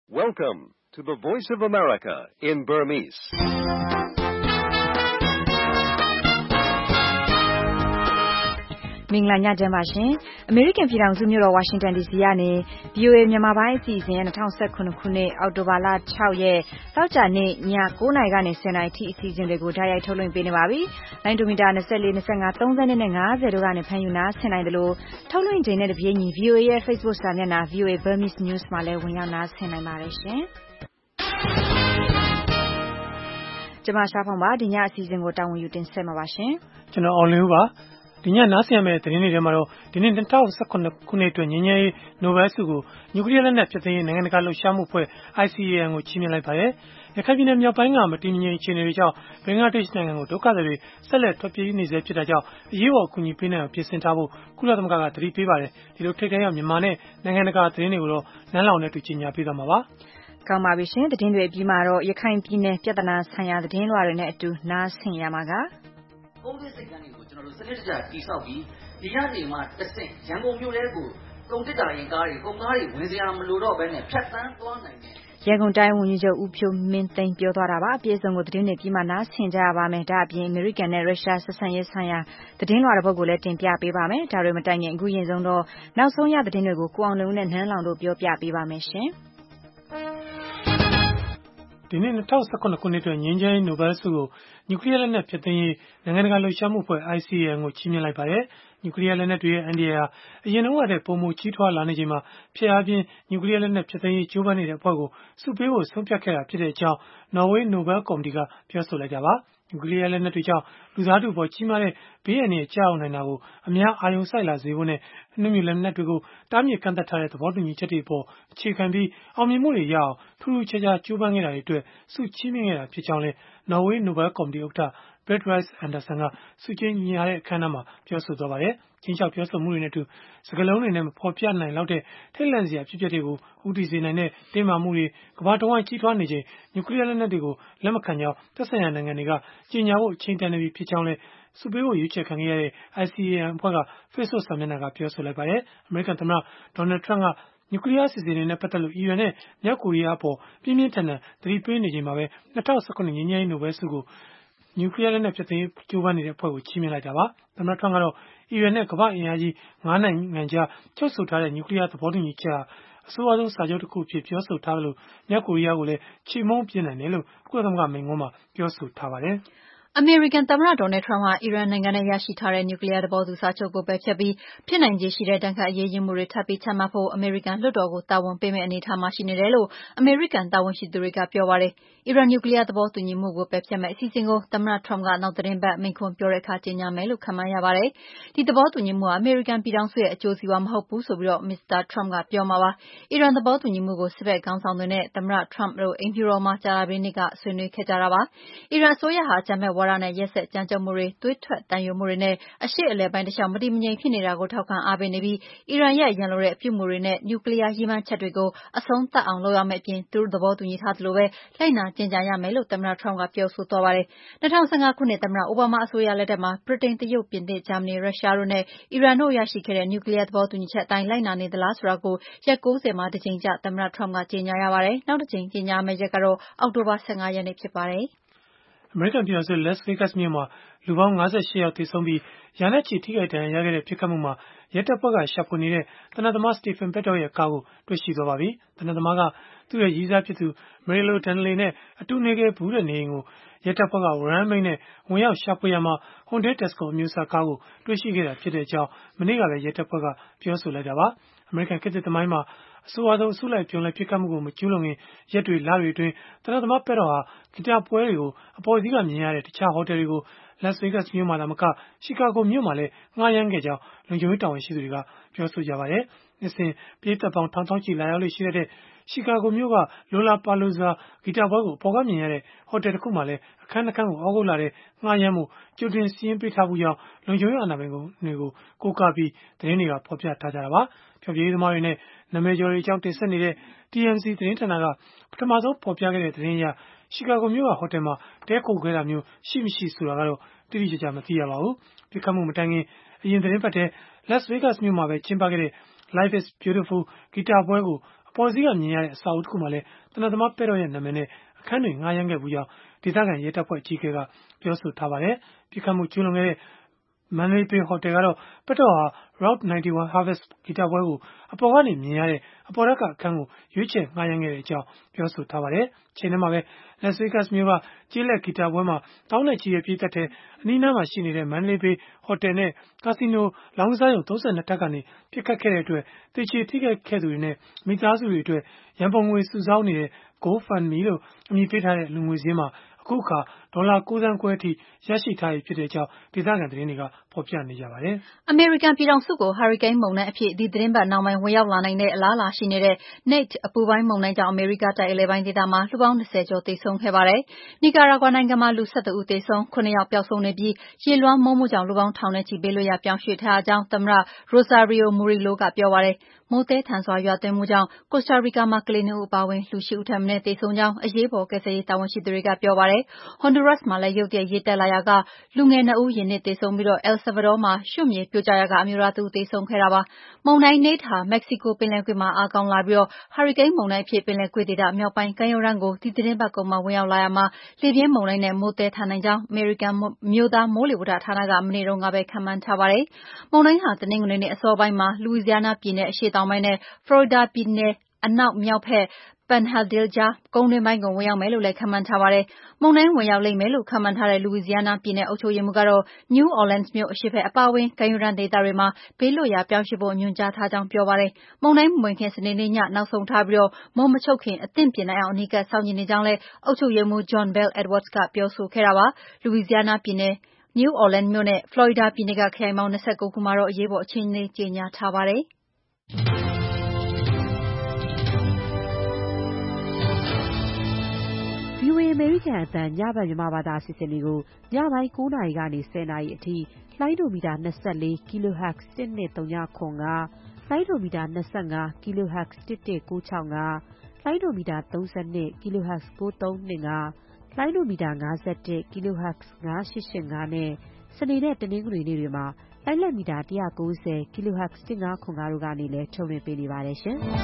Welcome to the Voice of America in Burmese. ။မင်္ဂလာညချမ်းပါရှင်။ American ပြည်ထောင်စုမြို့တော် Washington DC ကနေ VOA မြန်မာပိုင်းအစီအစဉ်2019ခုနှစ်အောက်တိုဘာလ6ရက်တောက်ကြနေ့ည9:00နာရီကနေ10:00နာရီထိအစီအစဉ်တွေကိုဓာတ်ရိုက်ထုတ်လွှင့်ပေးနေပါပြီ။လိုင်းဒိုမီတာ24 25 30နဲ့50တို့ကနေဖမ်းယူနာဆင်နိုင်တယ်လို့ထုတ်လွှင့်ချိန်နဲ့တပြေးညီ VOA ရဲ့ Facebook စာမျက်နှာ VOA Burmese News မှာလည်းဝင်ရောက်နာဆင်နိုင်ပါတယ်ရှင်။ကျွန်မရှားဖောင်ပါဒီညအစီအစဉ်ကိုတာဝန်ယူတင်ဆက်မှာပါရှင်။ကျွန်တော်အောင်လင်းဦးပါဒီညနားဆင်ရမယ့်သတင်းတွေထဲမှာတော့ဒီနေ့2019ခုနှစ်အတွက်ငြိမ်းချမ်းရေးနိုဘယ်ဆုကိုနျူကလ িয়ার လက်နက်ဖျက်သိမ်းရေးနိုင်ငံတကာလှုပ်ရှားမှုအဖွဲ့ ICAN ကိုချီးမြှင့်လိုက်ပါတယ်။ရခိုင်ပြည်နယ်မြောက်ပိုင်းကမတည်မငြိမ်အခြေအနေတွေကြောင့်ဘင်္ဂလားဒေ့ရှ်နိုင်ငံကိုဒုက္ခသည်တွေဆက်လက်ထွက်ပြေးနေဆဲဖြစ်တာကြောင့်အရေးပေါ်အကူအညီပေးနိုင်အောင်ပြင်ဆင်ထားဖို့ကုလသမဂ္ဂကသတိပေးပါတယ်။ဒီလိုထိတ်တဲရောက်မြန်မာနဲ့နိုင်ငံတကာသတင်းတွေကိုတော့နန်းလောင်နဲ့တူကြီးညာပေးသွားမှာပါ။ကောင်းပါပြီရှင်သတင်းတွေအပြီးမှာတော့ရခိုင်ပြည်နယ်ပြည်ထနာဆိုင်ရာသတင်းလွှာတွေနဲ့အတူနားဆင်ရမှာကကုန်းသစ်စိတ်ကမ်းတွေကိုကျွန်တော်တို့စနစ်တကျတိစောက်ပြီးဒီရနေမှာတဆင့်ရန်ကုန်မြို့ထဲကိုကုန်တစ်တာရင်ကားတွေကုန်ကားတွေဝင်စရာမလိုတော့ဘဲနဲ့ဖြတ်တန်းသွားနိုင်တယ်ရန်ကုန်တိုင်းဝန်ကြီးချုပ်ဦးဖြိုးမင်းသိန်းပြောသွားတာပါအပြည့်အစုံကိုသတင်းတွေပြီးမှနားဆင်ကြရပါမယ်ဒါအပြင်အမေရိကန်နဲ့ရုရှားဆက်ဆံရေးဆိုင်ရာသတင်းလွှာတစ်ပုဒ်ကိုလည်းတင်ပြပေးပါမယ်ဒါတွေမတိုင်ခင်အခုရင်ဆုံးတော့နောက်ဆုံးရသတင်းတွေကိုကိုအောင်လုံးနဲ့နန်းလောင်တို့ပြောပြပေးပါမယ်ရှင်ဒီနေ့2019ခုနှစ်အတွက်ငြိမ်းချမ်းရေးနိုဘယ်ဆုကိုနျူကလ িয়ার လက်နက်ဖျက်သိမ်းရေးနိုင်ငံတကာလှုပ်ရှားမှုအဖွဲ့ ICAN ကိုချီးမြှင့်လိုက်ပါတယ်။နျူကလ িয়ার လက်နက်တွေရဲ့အန္တရာယ်ဟာအရင်တုန်းကတည်းကပုံမကြီးထွားလာနေချိန်မှာဖျက်အားပြင်းနျူကလ িয়ার လက်နက်ဖျက်သိမ်းရေးကြိုးပမ်းနေတဲ့အဖွဲ့ကိုဆုပေးဖို့ဆုံးဖြတ်ခဲ့တာဖြစ်တဲ့အကြောင်းနော်ဝေးနိုဘယ်ကော်မတီကပြောဆိုလိုက်တာပါ။နျူကလ িয়ার လက်နက်တွေကြောင့်လူသားထုအပေါ်ကြီးမားတဲ့ဘေးအန္တရာယ်ကြောက်နိုင်တာကိုအများအာရုံစိုက်လာစေဖို့နဲ့အနှွေးမြူလက်နက်တွေကိုတားမြစ်ကန့်သတ်ထားတဲ့သဘောတူညီချက်တွေအပေါ်အခြေခံပြီးအောင်မြင်မှုတွေရအောင်ထူးထူးခြားခြားကြိုးပမ်းခဲ့တာတွေအတွက်ဆုချီးမြှင့်ခဲ့တာဖြစ်ကြောင်းလည်းနော်ဝေးနိုဘယ်ကော်မတီဥက္ကဋ္ဌBerit Reiss-Andersen ကဆုကြေးညီရတဲ့အခမ်းအနားမှာပြောဆိုသွားပါတယ်။ချင်းချောက်ပြောဆိုမှုတွေနဲ့အတူစကားလုံးတွေနဲ့ဖော်ပြနိုင်လောက်တဲ့ထိတ်လန့်စရာဖြစ်ပျက်တွေကိုဦးတည်စေနိုင်တဲ့တင်းမာမှုတွေကမ္ဘာတဝန်းကြီးထွားနေချိန်နျူကလ িয়ার လက်နက်တွေကိုလက်မခံကြောင်းသက်ဆိုင်ရာနိုင်ငံတွေကကြေညာဖို့အချိန်တန်နေပြီဖြစ်ကြောင်းလည်းဆုပေးဖို့ရွေးချယ်ခံခဲ့ရတဲ့ ICAN အဖွဲ့က Facebook စာမျက်နှာကပြောဆိုလိုက်ပါတယ်။အမေရိကန်သမ္မတ Donald Trump ကနျူကလ িয়ার အစီအစဉ်တွေနဲ့ပတ်သက်လို့အီရန်နဲ့မြောက်ကိုရီးယားအပေါ်ပြင်းပြင်းထန်ထန်သတိပေးနေချိန်မှာပဲ2019ငြိမ်းချမ်းရေးနိုဘယ်ဆုကိုနျူကလ িয়ার လက်နက်ဖျက်သိမ်းရေးကြိုးပမ်းနေတဲ့အဖွဲ့ကိုချီးမြှင့်လိုက်တာပါ။သမ္မတ Trump ကတော့အီရန်နဲ့ကမ္ဘာ့အင်အားကြီး9နိုင်ငံကြားချုပ်ဆိုထားတဲ့နျူကလ িয়ার သဘောတူညီချက်ဟာအဆိုးအဝါးဆုံးစာချုပ်တစ်ခုအဖြစ်ပြောဆိုထားသလိုမြောက်ကိုရီးယားကိုလည်းချေမှုန်းပြစ်နိုင်တယ်လို့ကုလသမဂ္ဂမိန့်ခွန်းမှာပြောဆိုထားပါတယ်။အမေရိကန်သမ္မတဒေါ်နယ်ထရမ့်ဟာအီရန်နိုင်ငံနဲ့ရရှိထားတဲ့နျူကလ িয়ার သဘောတူစာချုပ်ကိုပယ်ဖျက်ပြီးဖြစ်နိုင်ခြေရှိတဲ့ဒဏ်ခတ်အရေးယူမှုတွေထပ်ပြီးချမှတ်ဖို့အမေရိကန်လွှတ်တော်ကိုတာဝန်ပေးမယ့်အနေအထားမှာရှိနေတယ်လို့အမေရိကန်တာဝန်ရှိသူတွေကပြောပါတယ်။အီရန်နျူကလ িয়ার သဘောတူညီမှုကိုပယ်ဖျက်မယ့်အစီအစဉ်ကိုသမ္မတထရမ့်ကနောက်သီတင်းပတ်မိန့်ခွန်းပြောတဲ့အခါကြေညာမယ်လို့ခန့်မှန်းရပါတယ်။ဒီသဘောတူညီမှုဟာအမေရိကန်ပြည်ထောင်စုရဲ့အကျိုးစီးပွားမဟုတ်ဘူးဆိုပြီးမစ္စတာထရမ့်ကပြောမှာပါ။အီရန်သဘောတူညီမှုကိုစစ်ဘက်ခေါင်းဆောင်တွေနဲ့သမ္မတထရမ့်တို့အိမ်ဖြူတော်မှာကြာသပတေးနေ့ကဆွေးနွေးခဲ့ကြတာပါ။အီရန်အစိုးရဟာအကြမ်းဖက်ဝါဒနဲ့ရက်စက်ကြမ်းကြုတ်မှုတွေသွေးထွက်သံယိုမှုတွေနဲ့အရှေ့အလယ်ပိုင်းတလျှောက်မတည်မငြိမ်ဖြစ်နေတာကိုထောက်ခံအားပေးနေပြီးအီရန်ရဲ့ရန်လိုတဲ့အပြုအမူတွေနဲ့နျူကလ িয়ার ရည်မှန်းချက်တွေကိုအဆုံးသတ်အောင်လုပ်ရမယ့်အပြင်သူတို့သဘောတူညီထားသလိုပဲလိုက်နာကျင့်ကြံရမယ်လို့သမ္မတထရမ့်ကပြောဆိုသွားပါတယ်။2015ခုနှစ်သမ္မတအိုဘားမားအစိုးရလက်ထက်မှာဗြိတိန်၊တရုတ်၊ပြင်သစ်၊ဂျာမနီ၊ရုရှားတို့နဲ့အီရန်တို့ရရှိခဲ့တဲ့နျူကလ িয়ার သဘောတူညီချက်အတိုင်းလိုက်နာနေသလားဆိုတာကိုရက်90မှာတစ်ကြိမ်ကျသမ္မတထရမ့်ကကြေညာရပါတယ်။နောက်တစ်ကြိမ်ကြေညာမယ့်ရက်ကတော့အောက်တိုဘာ15ရက်နေ့ဖြစ်ပါတယ်။အမေရိကန်ပြည်ထောင်စု Las Vegas မြို့မှာလူပေါင်း58ယောက်သေဆုံးပြီးရာနဲ့ချီထိခိုက်ဒဏ်ရာရခဲ့တဲ့ဖြစ်ကမှုမှာရဲတပ်ဖွဲ့ကရှာဖွေနေတဲ့သေနတ်သမား Stephen Paddock ရဲ့ကားကိုတွေ့ရှိသွားပါပြီ။သေနတ်သမားကသူ့ရဲ့ရည်းစားဖြစ်သူ Marilyn Donnelly နဲ့အတူနေခဲ့ဘူးတဲ့နေအိမ်ကိုရဲတပ်ဖွဲ့ကဝရမ်းမိန့်နဲ့ဝင်ရောက်ရှာဖွေရာမှာ Hyundai Tucson အမျိုးအစားကားကိုတွေ့ရှိခဲ့တာဖြစ်ကြောင်းမနေ့ကပဲရဲတပ်ဖွဲ့ကပြောဆိုလိုက်တာပါ။အမေရိကန်ခေတ်သစ်သမိုင်းမှာအဆိုးအဝါးဆုံးအစုလိုက်အပြုံလိုက်ပစ်ခတ်မှုကိုမကျူးလွန်ခင်ရက်တွေလတွေအတွင်းသေနတ်သမားPaddockဟာဂီတပွဲတွေကိုအပေါ်စီးကမြင်ရတဲ့တခြားဟိုတယ်တွေကိုLas Vegas မြို့မှာသာမကရှီကာဂိုမြို့မှာလည်းငှားရမ်းခဲ့ကြောင်းလုံခြုံရေးတာဝန်ရှိသူတွေကပြောဆိုကြပါတယ်။နှစ်စဉ်ပရိသတ်ပေါင်းထောင်ချီလာရောက်လေ့ရှိတတ်တဲ့ရှီကာဂိုမြို့ကLollapaloozaဂီတပွဲကိုအပေါ်ကမြင်ရတဲ့ဟိုတယ်တစ်ခုမှာလည်းအခန်းတစ်ခန်းကိုဩဂုတ်လထဲငှားရမ်းမှုကြိုတင်စာရင်းပေးထားမှုကြောင့်လုံခြုံရေးအာဏာပိုင်တွေကိုကိုးကားပြီးသတင်းတွေကဖော်ပြထားကြတာပါ။ဖျော်ဖြေရေးသမားတွေနဲ့နာမည်ကျော်တွေအကြောင်းတင်ဆက်နေတဲ့ TMZ သတင်းဌာနကပထမဆုံးဖော်ပြခဲ့တဲ့သတင်းအရရှီကာဂိုမြို့ကဟိုတယ်မှာတည်းခိုခဲ့တာမျိုးရှိမရှိဆိုတာကတော့တိတိကျကျမသိရပါဘူး။ပြစ်ခတ်မှုမတိုင်ခင်အရင်သတင်းပတ်ထဲLas Vegas မြို့မှာပဲကျင်းပခဲ့တဲ့ Life is Beautiful ဂီတပွဲကိုအပေါ်စည်းကမြင်ရတဲ့အစာအုပ်တစ်ခုမှလည်းတနတ်သမားပဲ့တော့ရဲ့နာမည်နဲ့အခန်းတွေငှားရမ်းခဲ့ဘူးကြောင်းဒေသခံရဲတပ်ဖွဲ့အကြီးအကဲကပြောဆိုထားပါတယ်။ပြစ်ခတ်မှုကျူးလွန်ခဲ့တဲ့Mandalay Bay Hotel ကတော့ပဲ့တော့ဟာ Route 91 Harvest ဂီတပွဲကိုအပေါ်ကနေမြင်ရတဲ့အပေါ်ထပ်ကအခန်းကိုရွေးချယ်ငှားရမ်းခဲ့တဲ့အကြောင်းပြောဆိုထားပါတယ်။ချိန်ထဲမှာပဲ Las Vegas မြို့ကကျေးလက်ဂီတပွဲမှာတောင်းနဲ့ချီတဲ့ပြည်သက်တဲ့အနီးနားမှာရှိနေတဲ့ Mandalay Bay Hotel နဲ့ကာစီနိုလောင်းကစားရုံ32ထပ်ကနေပြစ်ခတ်ခဲ့တဲ့အတွက်တေချေထိခိုက်ခဲ့သူတွေနဲ့မိသားစုတွေအတွက်ရန်ပုံငွေစုဆောင်းနေတဲ့ GoFundMe လို့အမည်ပေးထားတဲ့လူငွေစည်းမှာအခုအခါဒေါ်လာ9 သန်းခွဲအထိရရှိထားပြီဖြစ်ကြောင်းဒေသခံသတင်းတွေကဖော်ပြနေကြပါတယ်။အမေရိကန်ပြည်ထောင်စုကိုဟာရီကိန်းမုန်တိုင်းအဖြစ်ဒီသီတင်းပတ်နောက်ပိုင်းဝင်ရောက်လာနိုင်တဲ့အလားအလာရှိနေတဲ့ Nate အပူပိုင်းမုန်တိုင်းကြောင့်အမေရိကတိုက်အလယ်ပိုင်းဒေသမှာလူပေါင်း20ကျော်သေဆုံးခဲ့ပါတယ်။နီကာရာဂွာနိုင်ငံမှာလူ17ဦးသေဆုံး9ယောက်ပျောက်ဆုံးနေပြီးရေလွှမ်းမိုးမှုကြောင့်လူပေါင်းထောင်နဲ့ချီဘေးလွတ်ရာပြောင်းရွှေ့ထားရကြောင်းသမ္မတ Rosario Murillo ကပြောပါတယ်။မိုးသည်းထန်စွာရွာသွန်းမှုကြောင့်ကိုစတာရီကာမှာကလေး2ဦးအပါအဝင်လူ8ဦးထက်မနည်းသေဆုံးကြောင်းအရေးပေါ်ကယ်ဆယ်ရေးတာဝန်ရှိသူတွေကပြောပါတယ်။ Honduras မှာလည်းရုတ်တရက်ရေတက်လာရာကလူငယ်2ဦးရေနစ်သေဆုံးပြီး El Salvador မှာရွှံ့မြေပြိုကျရာကအမျိုးသား1ဦးသေဆုံးခဲ့တာပါ။မုန်တိုင်း Nate ဟာမက္ကဆီကိုပင်လယ်ကွေ့မှာအားကောင်းလာပြီးဟာရီကိန်းမုန်တိုင်းအဖြစ်ပင်လယ်ကွေ့ဒေသမြောက်ပိုင်းကမ်းရိုးတန်းကိုဒီသီတင်းပတ်ကုန်မှာဝင်ရောက်လာရာမှာလေပြင်းမုန်တိုင်းနဲ့မိုးသည်းထန်နိုင်ကြောင်းအမေရိကန်အမျိုးသားမိုးလေဝသဌာနကမနေ့တုန်းကပဲခန့်မှန်းထားပါတယ်။မုန်တိုင်းဟာတနင်္ဂနွေနေ့အစောပိုင်းမှာ Louisiana ပြည်နယ်အရှေ့တောင်ပိုင်းနဲ့ Florida ပြည်နယ်အနောက်မြောက်ဘက် Panhandle ကြားကုန်းတွင်းပိုင်းကိုဝင်ရောက်မယ်လို့လည်းခန့်မှန်းထားပါတယ်။မုန်တိုင်းဝင်ရောက်လိမ့်မယ်လို့ခန့်မှန်းထားတဲ့ Louisiana ပြည်နယ်အုပ်ချုပ်ရေးမှူးကတော့ New Orleans မြို့အရှေ့ဘက်အပါအဝင်ကမ်းရိုးတန်းဒေသတွေမှာဘေးလွတ်ရာပြောင်းရွှေ့ဖို့ညွှန်ကြားထားကြောင်းပြောပါတယ်။မုန်တိုင်းမဝင်ခင်စနေနေ့ညနောက်ဆုံးထားပြီးမိုးမချုပ်ခင်အသင့်ပြင်နိုင်အောင်အနီးကပ်စောင့်ကြည့်နေကြောင်းလည်းအုပ်ချုပ်ရေးမှူး John Bel Edwards ကပြောဆိုခဲ့တာပါ။ Louisiana ပြည်နယ်New Orleans မြို့နဲ့ Florida ပြည်နယ်ကခရိုင်ပေါင်း29ခုမှာတော့အရေးပေါ်အခြေအနေကြေညာထားပါတယ်။ VOA အမေရိကန်အသံညဘက်မြန်မာဘာသာအစီအစဉ်တွေကိုညပိုင်း9နာရီကနေ10နာရီအထိလိုင်းဒိုမီတာ24 kHz 12395လိုင်းဒိုမီတာ25 kHz 11965လိုင်းဒိုမီတာ32 kHz 9325လိုင်းဒိုမီတာ51 kHz 9885နဲ့စနေနဲ့တနင်္ဂနွေနေ့တွေမှာလိုင်းလက်မီတာ190 kHz 1505တို့ကနေလည်းထုတ်လွှင့်ပေးနေပါတယ်ရှင်။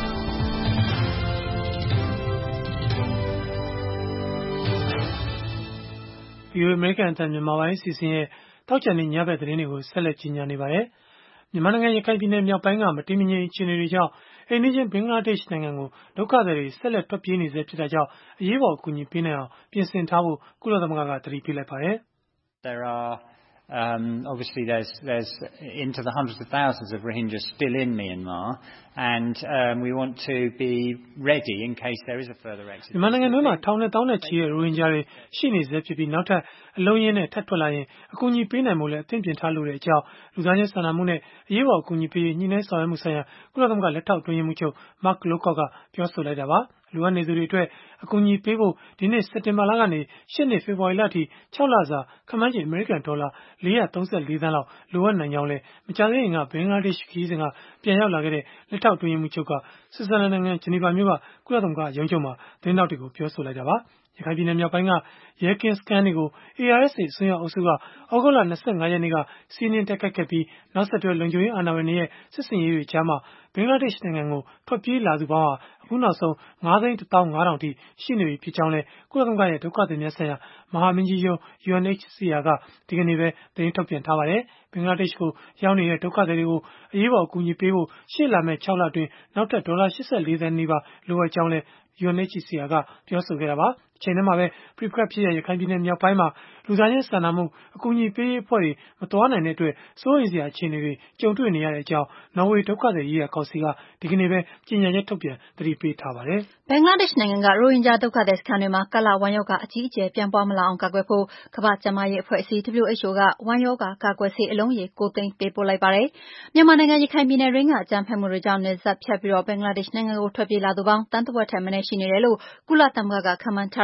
VOA အမေရိကန်အသံမြန်မာပိုင်းအစီအစဉ်ရဲ့တောက်ချန်နေ့ညဘက်သတင်းတွေကိုဆက်လက်ကြီးညာနေပါတယ်။မြန်မာနိုင်ငံရခိုင်ပြည်နယ်မြောက်ပိုင်းကမတည်မငြိမ်အခြေအနေတွေကြောင့်အိမ်နီးချင်းဘင်္ဂလားဒေ့ရှ်နိုင်ငံကိုဒုက္ခသည်တွေဆက်လက်ထွက်ပြေးနေဆဲဖြစ်တာကြောင့်အရေးပေါ်အကူအညီပေးနိုင်အောင်ပြင်ဆင်ထားဖို့ကုလသမဂ္ဂကသတိပေးလိုက်ပါတယ်။ There are obviously there's into the hundreds of thousands of Rohingyas still in Myanmar and we want to be ready in case there is a further exit. မြန်မာနိုင်ငံတွင်းမှာထောင်နဲ့တောင်းနဲ့ချီတဲ့ရိုဟင်ဂျာတွေရှိနေဆဲဖြစ်ပြီးနောက်ထပ်အလုံးရင်းနဲ့ထပ်ထွက်လာရင်အကူအညီပေးနိုင်ဖို့လည်းအသင့်ပြင်ထားလို့တဲ့အကြောင်းလူသားချင်းစာနာမှုနဲ့အရေးပေါ်အကူအညီပေးညှိနှိုင်းဆောင်ရွက်မှုဆိုင်ရာကုလသမဂ္ဂလက်ထောက်အတွင်းရေးမှူးချုပ် Mark Lowcock ကပြောဆိုလိုက်တာပါ။လိုအပ်နေသူတွေအတွက်အကူအညီပေးဖို့ဒီနေ့စက်တင်ဘာလကနေရှေ့နှစ်ဖေဖော်ဝါရီလအထိ6လစာခန့်မှန်းချေအမေရိကန်ဒေါ်လာ434သန်းလောက်လိုအပ်နိုင်ကြောင်းလည်းမကြာသေးခင်ကဘင်္ဂလားဒေ့ရှ်ခရီးစဉ်ကပြန်ရောက်လာခဲ့တဲ့လက်ထောက်အတွင်းရေးမှူးချုပ်ကဆွစ်ဇာလန်နိုင်ငံဂျနီဗာမြို့ကကုလသမဂ္ဂရုံးချုပ်မှာသတင်းထောက်တွေကိုပြောဆိုလိုက်တာပါ။ရခိုင်ပြည်နယ်မြောက်ပိုင်းကရဲကင်းစခန်းတွေကို ARSA အစွန်းရောက်အုပ်စုကသြဂုတ်လ25ရက်နေ့ကစီးနင်းတိုက်ခိုက်ခဲ့ပြီးနောက်ဆက်တွဲလုံခြုံရေးအာဏာပိုင်တွေရဲ့စစ်ဆင်ရေးတွေကြားမှာဘင်္ဂလားဒေ့ရှ်နိုင်ငံကိုထွက်ပြေးလာသူပေါင်းဟာအခုနောက်ဆုံး9,150,000 ထိရှိနေပြီဖြစ်ကြောင်းလည်းကုလသမဂ္ဂရဲ့ဒုက္ခသည်များဆိုင်ရာမဟာမင်းကြီးရုံး UNHCR ကဒီကနေ့ပဲသတင်းထုတ်ပြန်ထားပါတယ်။ဘင်္ဂလားဒေ့ရှ်ကိုရောက်နေတဲ့ဒုက္ခသည်တွေကိုအရေးပေါ်အကူအညီပေးဖို့ရှေ့လာမယ့်6လအတွင်းနောက်ထပ်ဒေါ်လာ84သန်းနီးပါးလိုအပ်ကြောင်းလည်းUNHCR ကပြောဆိုခဲ့တာပါ။အချိန်ထဲမှာပဲပြိပခတ်ဖြစ်တဲ့ရခိုင်ပြည်နယ်မြောက်ပိုင်းမှာလူသားချင်းစာနာမှုအကူအညီပေးရေးအဖွဲ့တွေမသွားနိုင်တဲ့အတွက်စိုးရိမ်စရာအခြေအနေတွေကြုံတွေ့နေရတဲ့အကြောင်းနော်ဝေဒုက္ခသည်ရေးရာကောင်စီကဒီကနေ့ပဲကြေညာချက်ထုတ်ပြန်သတိပေးထားပါတယ်။ဘင်္ဂလားဒေ့ရှ်နိုင်ငံကရိုဟင်ဂျာဒုက္ခသည်စခန်းတွေမှာကာလဝမ်းရောဂါအကြီးအကျယ်ပြန့်ပွားမလာအောင်ကာကွယ်ဖို့ကမ္ဘာ့ကျန်းမာရေးအဖွဲ့အစည်း WHO ကဝမ်းရောဂါကာကွယ်ဆေးအလုံးရေ9 သိန်းပေးပို့လိုက်ပါတယ်။မြန်မာနိုင်ငံရခိုင်ပြည်နယ်တွင်းကအကြမ်းဖက်မှုတွေကြောင့်နယ်စပ်ဖြတ်ပြီးဘင်္ဂလားဒေ့ရှ်နိုင်ငံကိုထွက်ပြေးလာသူပေါင်းသန်းတဝက်ထက်မနည်းရှိနေတယ်လို့ကုလသမဂ္ဂကခန့်မှန်းထားတာ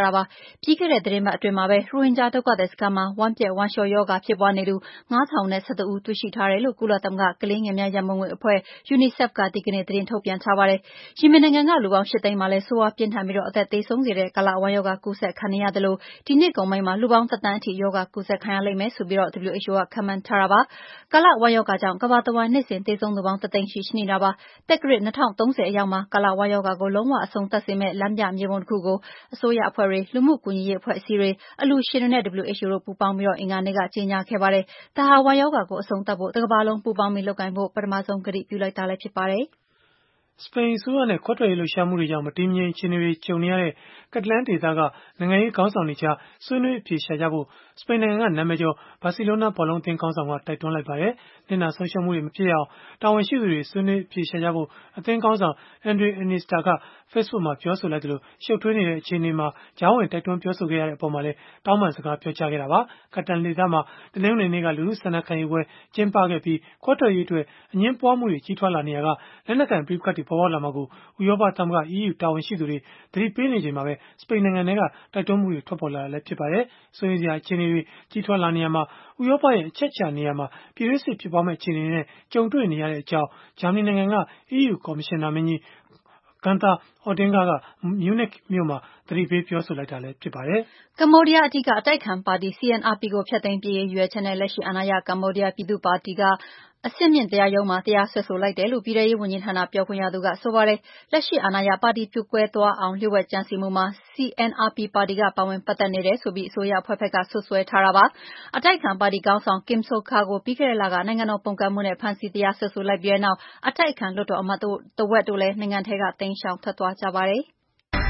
တာပါ။ပြီးခဲ့တဲ့သတင်းပတ်အတွင်းမှာပဲရိုဟင်ဂျာဒုက္ခသည်စခန်းမှာဝမ်းပျက်ဝမ်းလျှောရောဂါဖြစ်ပွားနေသူ 5011 ဦးတွေ့ရှိထားတယ်လို့ကုလသမဂ္ဂကလေးငယ်များရန်ပုံငွေအဖွဲ့ UNICEF ကဒီကနေ့သတင်းထုတ်ပြန်ထားပါတယ်။ယီမင်နိုင်ငံကလူပေါင်း 8 သိန်းမှာလည်းဆိုးဝါးပြင်းထန်ပြီးအသက်သေဆုံးစေတဲ့ကာလဝမ်းရောဂါကူးစက်ခံနေရသလိုဒီနှစ်ကုန်ပိုင်းမှာလူပေါင်း 1 သန်းအထိရောဂါကူးစက်ခံရလိမ့်မယ်ဆိုပြီး WHO ကခန့်မှန်းထားတာပါ။ကာလဝမ်းရောဂါကြောင့်ကမ္ဘာတဝှမ်းနေ့စဉ်သေဆုံးသူပေါင်း 1 သိန်းရှိနေတာပါ။တက္ကရာ2030အရောက်မှာကာလဝမ်းရောဂါကိုလုံးဝအဆုံးသတ်စေမယ့်လမ်းပြမြေပုံတစ်ခုကိုအစိုးရအဖွဲ့တွေလူမှုကူညီရေးအဖွဲ့အစည်းတွေအလှူရှင်တွေနဲ့ WHO တို့ပူးပေါင်းပြီးအင်္ဂါနေ့ကကြေညာခဲ့ပါတယ်။ဒါဟာဝမ်းရောဂါကိုအဆုံးသတ်ဖို့တစ်ကမ္ဘာလုံးပူးပေါင်းပြီးလုပ်ကိုင်ဖို့ပထမဆုံးကတိပြုလိုက်တာလည်းဖြစ်ပါတယ်။စပိန်အစိုးရနဲ့ခွဲထွက်ရေးလှုပ်ရှားမှုတွေကြောင့်မတည်မငြိမ်အခြေအနေတွေကြုံနေရတဲ့ကက်တလန်ဒေသကနိုင်ငံရေးခေါင်းဆောင်တွေကြားဆွေးနွေးအဖြေရှာကြဖို့စပိန်နိုင်ငံကနာမည်ကျော်ဘာစီလိုနာဘောလုံးအသင်းခေါင်းဆောင်ကတိုက်တွန်းလိုက်ပါတယ်။နစ်နာဆုံးရှုံးမှုတွေမဖြစ်အောင်တာဝန်ရှိသူတွေဆွေးနွေးအဖြေရှာကြဖို့အသင်းခေါင်းဆောင်အန်ဒရီအနီစတာက Facebook မှာပြောဆိုလိုက်တယ်လို့ရှုပ်ထွေးနေတဲ့အခြေအနေမှာကြားဝင်တိုက်တွန်းပြောဆိုခဲ့ရတဲ့အပေါ်မှာလည်းတောင်းပန်စကားပြောကြားခဲ့တာပါ။ကက်တလန်ဒေသမှာတနင်္ဂနွေနေ့ကလူထုဆန္ဒခံယူပွဲကျင်းပခဲ့ပြီးခွဲထွက်ရေးအတွက်အငြင်းပွားမှုတွေကြီးထွားလာနေရာကလက်နက်ကိုင်ပဋိပက္ခတွေပေါ်ပေါက်လာမှာကိုဥရောပသမဂ္ဂ EU တာဝန်ရှိသူတွေသတိပေးနေချိန်မှာပဲစပိန်နိုင်ငံထဲကတိုက်တွန်းမှုတွေထွက်ပေါ်လာတာလည်းဖြစ်ပါတယ်။စိုးရိမ်စရာအခြေအနေတွေကြီးထွားလာနေရာမှာဥရောပရဲ့အချက်အခြာနေရာမှာပြည်တွင်းစစ်ဖြစ်ပွားမဲ့အခြေအနေနဲ့ကြုံတွေ့နေရတဲ့အကြောင်းဂျာမနီနိုင်ငံက EU ကော်မရှင်နာမင်းကြီး Gunther Oettinger ကမြူးနစ်မြို့မှာသတိပေးပြောဆိုလိုက်တာလည်းဖြစ်ပါတယ်။ကမ္ဘောဒီးယားအဓိကအတိုက်အခံပါတီ CNRP ကိုဖျက်သိမ်းပစ်ရေးရည်ရွယ်ချက်နဲ့လက်ရှိအာဏာရကမ္ဘောဒီးယားပြည်သူ့ပါတီကအဆင့်မြင့်တရားရုံးမှာတရားစွဲဆိုလိုက်တယ်လို့ပြည်ထဲရေးဝန်ကြီးဌာနပြောခွင့်ရသူကဆိုပါတယ်။လက်ရှိအာဏာရပါတီပြိုကွဲသွားအောင်လျှို့ဝှက်ကြံစည်မှုမှာ CNRP ပါတီကပါဝင်ပတ်သက်နေတယ်ဆိုပြီးအစိုးရအဖွဲ့ဘက်ကစွပ်စွဲထားတာပါ။အတိုက်အခံပါတီခေါင်းဆောင် Kem Sokha ကိုပြီးခဲ့တဲ့လကနိုင်ငံတော်ပုန်ကန်မှုနဲ့ဖမ်းဆီးတရားစွဲဆိုလိုက်ပြီးတဲ့နောက်အတိုက်အခံလွှတ်တော်အမတ်တဝက်တို့လည်းနိုင်ငံထဲကတိမ်းရှောင်ထွက်သွားကြပါတယ်။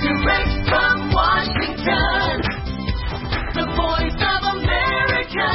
The Voice of America,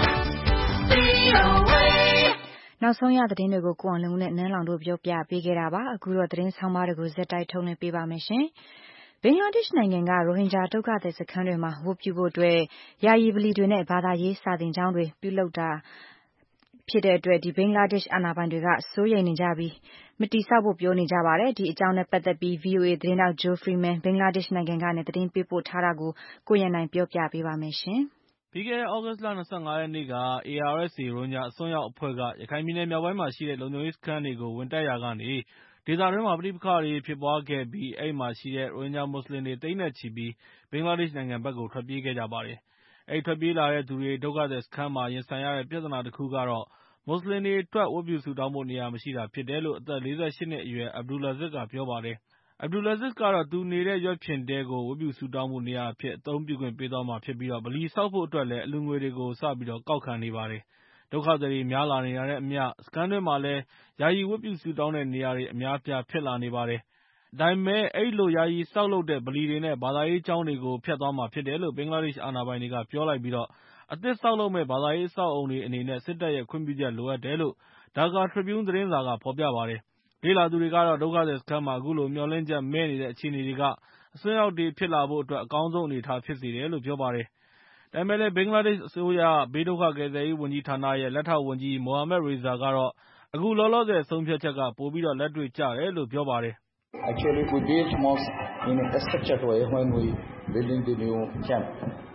VOA နောက်ဆုံးရသတင်းတွေကိုကိုအောင်လင်းဦးနဲ့နန်းလောင်တို့ပြောပြပေးခဲ့တာပါအခုတော့သတင်းဆောင်မတွေကိုဇက်တိုက်ထုတ်လွှင့်ပေးပါမယ်ရှင်ဘင်္ဂလားဒေ့ရှ်နိုင်ငံကရိုဟင်ဂျာဒုက္ခသည်စခန်းတွေမှာဝတ်ပြုဖို့အတွက်ယာယီဗလီတွေနဲ့ဘာသာရေးစာသင်ကျောင်းတွေပြုလုပ်တာဖြစ်တဲ့အတွက်ဘင်္ဂလားဒေ့ရှ်အာဏာပိုင်တွေကစိုးရိမ်နေကြပြီးမတိဆောက်ဖို့ပြောနေကြပါတယ်ဒီအကြောင်းနဲ့ပတ်သက်ပြီး VOA သတင်းတောက် Joe Freeman ဘင်္ဂလားဒေ့ရှ်နိုင်ငံကနေသတင်းပေးပို့ထားတာကိုကိုရန်နိုင်ပြောပြပေးပါမယ်ရှင်ပြီးခဲ့တဲ့သြဂုတ်လ25ရက်နေ့က ARSA ရိုဟင်ဂျာအစွန်းရောက်အဖွဲ့ကရခိုင်ပြည်နယ်မြောက်ပိုင်းမှာရှိတဲ့လုံခြုံရေးစခန်းတွေကိုဝင်တိုက်ရာကနေဒေသတွင်းမှာပဋိပက္ခတွေဖြစ်ပွားခဲ့ပြီးအဲဒီမှာရှိတဲ့ရိုဟင်ဂျာမွတ်စလင်တွေသိန်းနဲ့ချီပြီးဘင်္ဂလားဒေ့ရှ်နိုင်ငံဘက်ကိုထွက်ပြေးခဲ့ကြပါတယ်။အဲဒီထွက်ပြေးလာတဲ့သူတွေဒုက္ခသည်စခန်းမှာရင်ဆိုင်ရတဲ့ပြဿနာတစ်ခုကတော့မွတ်စလင်တွေအတွက်ဝတ်ပြုဆုတောင်းဖို့နေရာမရှိတာဖြစ်တယ်လို့အသက်48နှစ်အရွယ် Abdulaziz ကပြောပါတယ်။ Abdulaziz ကတော့သူနေတဲ့ရွက်ဖျင်တဲကိုဝတ်ပြုဆုတောင်းဖို့နေရာအဖြစ်အသုံးပြုခွင့်ပေးသွားမှာဖြစ်ပြီးဗလီဆောက်ဖို့အတွက်လည်းအလှူငွေတွေကိုစပြီးကောက်ခံနေပါတယ်။ဒုက္ခသည်တွေများလာနေတာနဲ့အမျှစခန်းတွင်းမှာလည်းယာယီဝတ်ပြုဆုတောင်းတဲ့နေရာတွေအများအပြားဖြစ်လာနေပါတယ်။ဒါပေမဲ့အဲဒီလိုယာယီဆောက်လုပ်တဲ့ဗလီတွေနဲ့ဘာသာရေးကျောင်းတွေကိုဖျက်သွားမှာဖြစ်တယ်လို့ဘင်္ဂလားဒေ့ရှ်အာဏာပိုင်တွေကပြောလိုက်ပြီးအသစ်ဆောက်လုပ်မယ့်ဘာသာရေးအဆောက်အအုံတွေအနေနဲ့စစ်တပ်ရဲ့ခွင့်ပြုချက်လိုအပ်တယ်လို့ Dhaka Tribune သတင်းစာကဖော်ပြပါတယ်။လေ့လာသူတွေကတော့ဒုက္ခသည်စခန်းမှာအခုလိုမျှော်လင့်ချက်မဲ့နေတဲ့အခြေအနေတွေကအစွန်းရောက်တွေဖြစ်လာဖို့အတွက်အကောင်းဆုံးအနေအထားဖြစ်စေတယ်လို့ပြောပါတယ်။ဒါပေမဲ့လည်းဘင်္ဂလားဒေ့ရှ်အစိုးရဘေးဒုက္ခကယ်ဆယ်ရေးဝန်ကြီးဌာနရဲ့လက်ထောက်ဝန်ကြီး Mohammad Reza ကတော့အခုလောလောဆယ်ဆုံးဖြတ်ချက်ကပိုပြီးလက်တွေ့ကျတယ်လို့ပြောပါတယ်။ Actually we built mosque in a structured way when we building the new camp.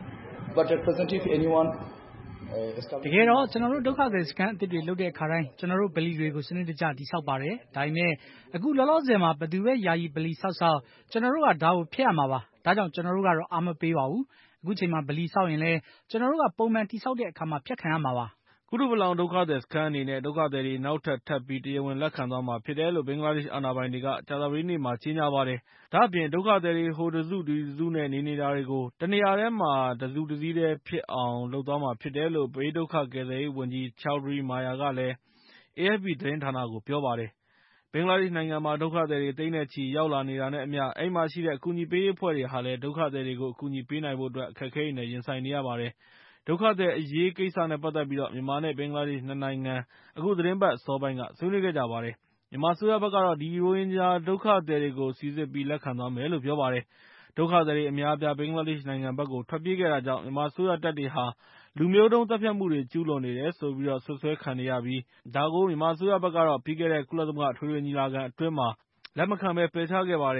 But at present if anyone တကယ်တော့ကျွန်တော်တို့ဒုက္ခသည်စခန်းအသစ်တွေလုပ်တဲ့အခါတိုင်းကျွန်တော်တို့ဗလီတွေကိုစနစ်တကျတည်ဆောက်ပါတယ်။ဒါပေမဲ့အခုလောလောဆယ်မှာဘယ်သူပဲယာယီဗလီဆောက်ကျွန်တော်တို့ကဒါကိုဖျက်ရမှာပါ။ဒါကြောင့်ကျွန်တော်တို့ကတော့အားမပေးပါဘူး။အခုချိန်မှာဗလီဆောက်ရင်လည်းကျွန်တော်တို့ကပုံမှန်တည်ဆောက်တဲ့အခါမှာဖျက်ခံရမှာပါ။ကုတုပလောင်ဒုက္ခသည်စခန်းအနေနဲ့ဒုက္ခသည်တွေနောက်ထပ်ပြီးတရားဝင်လက်ခံသွားမှာဖြစ်တယ်လို့ဘင်္ဂလားဒေ့ရှ်အာဏာပိုင်တွေကကြာသပတေးနေ့မှာကြေညာပါတယ်။ဒါ့အပြင်ဒုက္ခသည်တွေဟိုတစုဒီတစုနဲ့နေနေတာတွေကိုတနေရာထဲမှာတစုတစည်းတည်းဖြစ်အောင်လုပ်သွားမှာဖြစ်တယ်လို့ဘေးဒုက္ခကယ်ဆယ်ရေးဝန်ကြီး Chowdhury Maya ကလည်း AFP သတင်းဌာနကိုပြောပါတယ်။ဘင်္ဂလားဒေ့ရှ်နိုင်ငံမှာဒုက္ခသည်တွေသိန်းနဲ့ချီရောက်လာနေတာနဲ့အမျှအဲဒီမှာရှိတဲ့အကူအညီပေးရေးအဖွဲ့တွေဟာလည်းဒုက္ခသည်တွေကိုအကူအညီပေးနိုင်ဖို့အတွက်အခက်အခဲတွေနဲ့ရင်ဆိုင်နေရပါတယ်။ဒုက္ခသည်အရေးကိစ္စနဲ့ပတ်သက်ပြီးမြန်မာနဲ့ဘင်္ဂလားဒေ့ရှ်နှစ်နိုင်ငံအခုသတင်းပတ်အစောပိုင်းကဆွေးနွေးခဲ့ကြပါတယ်။မြန်မာအစိုးရဘက်ကတော့ဒီရိုဟင်ဂျာဒုက္ခသည်တွေကိုစိစစ်ပြီးလက်ခံသွားမယ်လို့ပြောပါတယ်။ဒုက္ခသည်တွေအများအပြားဘင်္ဂလားဒေ့ရှ်နိုင်ငံဘက်ကိုထွက်ပြေးခဲ့တာကြောင့်မြန်မာအစိုးရတပ်တွေဟာလူမျိုးတုံးသတ်ဖြတ်မှုတွေကျူးလွန်နေတယ်ဆိုပြီးစွပ်စွဲခံနေရပြီးဒါကိုမြန်မာအစိုးရဘက်ကတော့ပြီးခဲ့တဲ့ကုလသမဂ္ဂအထွေထွေညီလာခံအတွင်းမှာလက်မခံဘဲပယ်ချခဲ့ပါတယ်။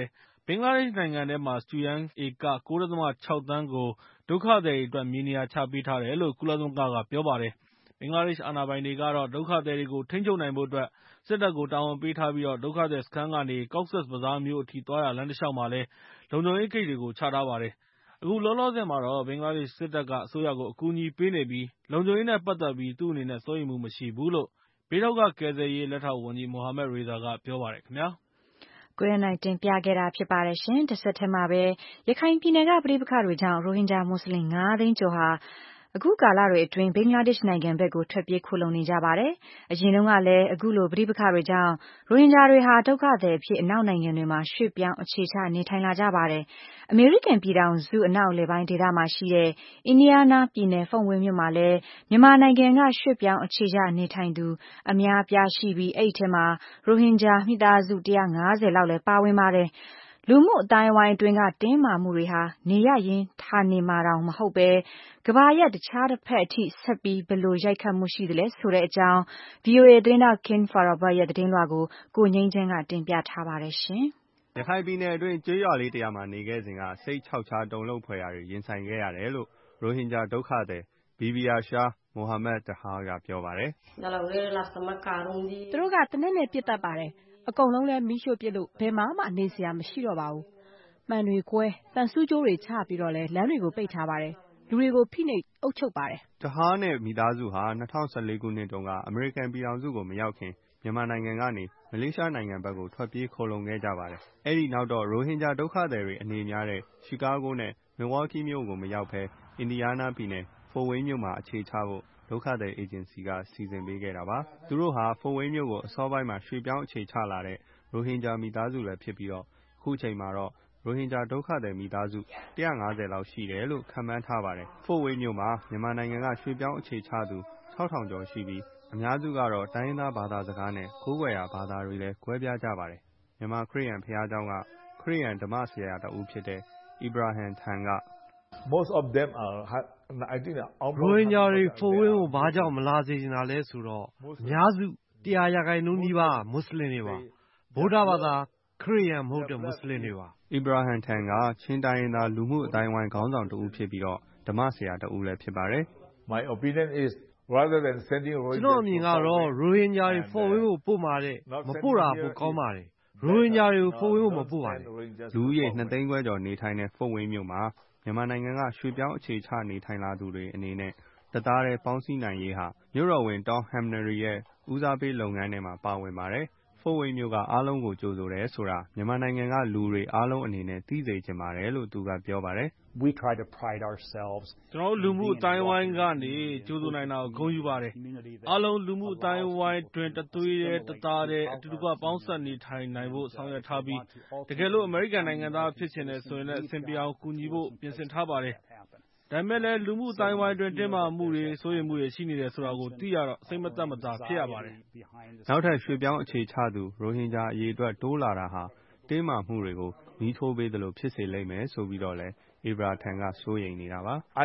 ဘင်္ဂလားဒေ့ရှ်နိုင်ငံထဲမှာ စတုရန်းဧက 9.6 သန်းကို ဒုက္ခသည်တွေအတွက် မြေနေရာချပေးထားတယ်လို့ ကုလသမဂ္ဂက ပြောပါတယ်။ ဘင်္ဂလားဒေ့ရှ်အာဏာပိုင်တွေကတော့ ဒုက္ခသည်တွေကို ထိန်းချုပ်နိုင်ဖို့အတွက် စစ်တပ်ကို တာဝန်ပေးထားပြီး ဒုက္ခသည်စခန်းကနေ Cox's Bazar မြို့အထိသွားရာ လမ်းတလျှောက်မှာလည်း လုံခြုံရေးဂိတ်တွေကို ချထားပါတယ်။ အခုလောလောဆယ်မှာတော့ ဘင်္ဂလားဒေ့ရှ်စစ်တပ်က အစိုးရကို အကူအညီပေးနေပြီး လုံခြုံရေးနဲ့ပတ်သက်ပြီး သူ့အနေနဲ့ စိုးရိမ်မှုမရှိဘူးလို့ ဘေးဒုက္ခကယ်ဆယ်ရေး လက်ထောက်ဝန်ကြီး Mohammad Reza က ပြောပါတယ်ခင်ဗျာ။ကိုရန်နိုင်တင်ပြခဲ့တာဖြစ်ပါတယ်ရှင်။ တဆက်တည်းမှာပဲ ရခိုင်ပြည်နယ်ကပဋိပက္ခတွေကြောင့် ရိုဟင်ဂျာမွတ်စလင် 5 သိန်းကျော်ဟာ အခုကာလတွေအတွင်း ဘင်္ဂလားဒေ့ရှ်နိုင်ငံဘက်ကို ထွက်ပြေးခိုလှုံနေကြပါတယ်။ အရင်တုန်းကလည်း အခုလိုပဋိပက္ခတွေကြောင့် ရိုဟင်ဂျာတွေဟာ ဒုက္ခသည်အဖြစ် အနောက်နိုင်ငံတွေမှာ ရွှေ့ပြောင်းအခြေချနေထိုင်လာကြပါတယ်။ အမေရိကန်ပြည်ထောင်စု အနောက်အလယ်ပိုင်းဒေသမှာရှိတဲ့ အင်ဒီယားနားပြည်နယ် ဖို့ဝိန်းမြို့မှာလည်း မြန်မာနိုင်ငံက ရွှေ့ပြောင်းအခြေချနေထိုင်သူ အများအပြားရှိပြီး အဲဒီထဲမှာ ရိုဟင်ဂျာမိသားစု 150 လောက်လည်းပါဝင်ပါတယ်။ လူမှုအသိုင်းအဝိုင်းအတွင်းက တင်းမာမှုတွေဟာ နေရပ်ရင်းဌာနေမှာတောင်မဟုတ်ပဲ ကမ္ဘာရဲ့တခြားတဘက်အထိ ဆက်ပြီး ဘယ်လိုရိုက်ခတ်မှုရှိသလဲဆိုတဲ့အကြောင်း VOA သတင်းထောက် Ken Farabatt ရဲ့သတင်းလွှာကို ကိုငြိမ်းချမ်းကတင်ပြထားပါတယ်။ရခိုင်ပြည်နယ်အတွင်း ကျေးရွာလေးတရွာမှာနေခဲ့စဉ်က စိတ်ခြောက်ခြားတုန်လှုပ်ဖွယ်ရာတွေ ရင်ဆိုင်ခဲ့ရတယ်လို့ ရိုဟင်ဂျာဒုက္ခသည် Bibia Shah Mohammad Taha ကပြောပါတယ်။ "သူတို့က သေနတ်နဲ့ပစ်သတ်ပါတယ်။ အကုန်လုံးလည်းမီးရှို့ပစ်လို့ ဘယ်မှာမှနေစရာမရှိတော့ပါဘူး။ မှန်တွေကွဲ သံဆူးကြိုးတွေချပြီးတော့လည်း လမ်းတွေကိုပိတ်ထားပါတယ်။ လူတွေကို ဖိနှိပ်အုပ်ချုပ်ပါတယ်။" Taha နဲ့မိသားစုဟာ 2014 ခုနှစ်တုန်းက အမေရိကန်ပြည်ထောင်စုကိုမရောက်ခင် မြန်မာနိုင်ငံကနေ မလေးရှားနိုင်ငံဘက်ကို ထွက်ပြေးခိုလှုံခဲ့ကြပါတယ်။ အဲဒီနောက်တော့ ရိုဟင်ဂျာဒုက္ခသည်တွေအနေများတဲ့ Chicago နဲ့ Milwaukee မြို့ကိုမရောက်ဘဲ အင်ဒီယားနားပြည်နယ် ဖို့ဝိန်းမြို့မှာအခြေချဖို့ ဒုက္ခသည်အေဂျင်စီက စီစဉ်ပေးခဲ့တာပါ။ သူတို့ဟာ ဖို့ဝိန်းမြို့ကို အစောပိုင်းမှာ ရွှေ့ပြောင်းအခြေချလာတဲ့ ရိုဟင်ဂျာမိသားစုလည်းဖြစ်ပြီး အခုချိန်မှာတော့ ရိုဟင်ဂျာဒုက္ခသည်မိသားစု 150 လောက်ရှိတယ်လို့ ခန့်မှန်းထားပါတယ်။ ဖို့ဝိန်းမြို့မှာ မြန်မာနိုင်ငံက ရွှေ့ပြောင်းအခြေချသူ 6,000 ကျော်ရှိပြီး အများစုကတော့ တိုင်းရင်းသားဘာသာစကားနဲ့ ကိုးကွယ်ရာဘာသာတွေလည်း ကွဲပြားကြပါတယ်။ မြန်မာခရစ်ယာန်ဘုရားကျောင်းက ခရစ်ယာန်ဓမ္မဆရာတဦးဖြစ်တဲ့ Ibrahim Tan ကရိုဟင်ဂျာတွေ ဖို့ဝိန်းကို ဘာကြောင့်မလာစေချင်တာလဲဆိုတော့ အများစု 100% နီးပါးက မွတ်စလင်တွေပါ။ ဗုဒ္ဓဘာသာ ခရစ်ယာန်မဟုတ်တဲ့ မွတ်စလင်တွေပါ။ Ibrahim Tan က ချင်းတိုင်းရင်းသားလူမှုအသိုင်းအဝိုင်းခေါင်းဆောင်တဦးဖြစ်ပြီး ဓမ္မဆရာတဦးလည်းဖြစ်ပါတယ်။ "ကျနော့်အမြင်ကတော့ ရိုဟင်ဂျာတွေ ဖို့ဝိန်းကိုပို့မှာထက် မပို့တာပိုကောင်းပါတယ်။ ရိုဟင်ဂျာတွေကို ဖို့ဝိန်းကိုမပို့ပါနဲ့။" လူဦးရေ 2 သိန်းခွဲကျော်နေထိုင်တဲ့ ဖို့ဝိန်းမြို့မှာ မြန်မာနိုင်ငံက ရွှေ့ပြောင်းအခြေချနေထိုင်လာသူတွေအနေနဲ့ တသားတည်းပေါင်းစည်းနိုင်ရေးဟာ မြို့တော်ဝန် Tom Hamnery ရဲ့ ဦးစားပေးလုပ်ငန်းထဲမှာပါဝင်ပါတယ်။ ဖို့ဝိန်းမြို့က အားလုံးကိုကြိုဆိုတယ်ဆိုတာ မြန်မာနိုင်ငံကလူတွေအားလုံးအနေနဲ့ သိစေချင်ပါတယ်လို့ သူကပြောပါတယ်။ "ကျနော်တို့လူမှုအသိုင်းအဝိုင်းကနေ ကြိုဆိုနိုင်တာကို ဂုဏ်ယူပါတယ်။ အားလုံးလူမှုအသိုင်းအဝိုင်းအတွင်း တသွေးတည်းတသားတည်း အတူတကွပေါင်းစပ်နေထိုင်နိုင်ဖို့ ဆောင်ရွက်ထားပြီး တကယ်လို့ အမေရိကန်နိုင်ငံသားဖြစ်ချင်တယ်ဆိုရင်လည်း အဆင်ပြေအောင်ကူညီဖို့ ပြင်ဆင်ထားပါတယ်။ ဒါပေမဲ့လည်း လူမှုအသိုင်းအဝိုင်းအတွင်း တင်းမာမှုတွေ စိုးရိမ်မှုတွေရှိနေတယ်ဆိုတာကို သိရတော့ စိတ်မသက်မသာဖြစ်ရပါတယ်။ " နောက်ထပ်ရွှေ့ပြောင်းအခြေချသူ ရိုဟင်ဂျာအရေအတွက်တိုးလာတာဟာ တင်းမာမှုတွေကို မီးထိုးပေးသလိုဖြစ်စေလိမ့်မယ်ဆိုပြီးတော့လည်း Ibrahim Tan ကစိုးရိမ်နေတာပါ။ "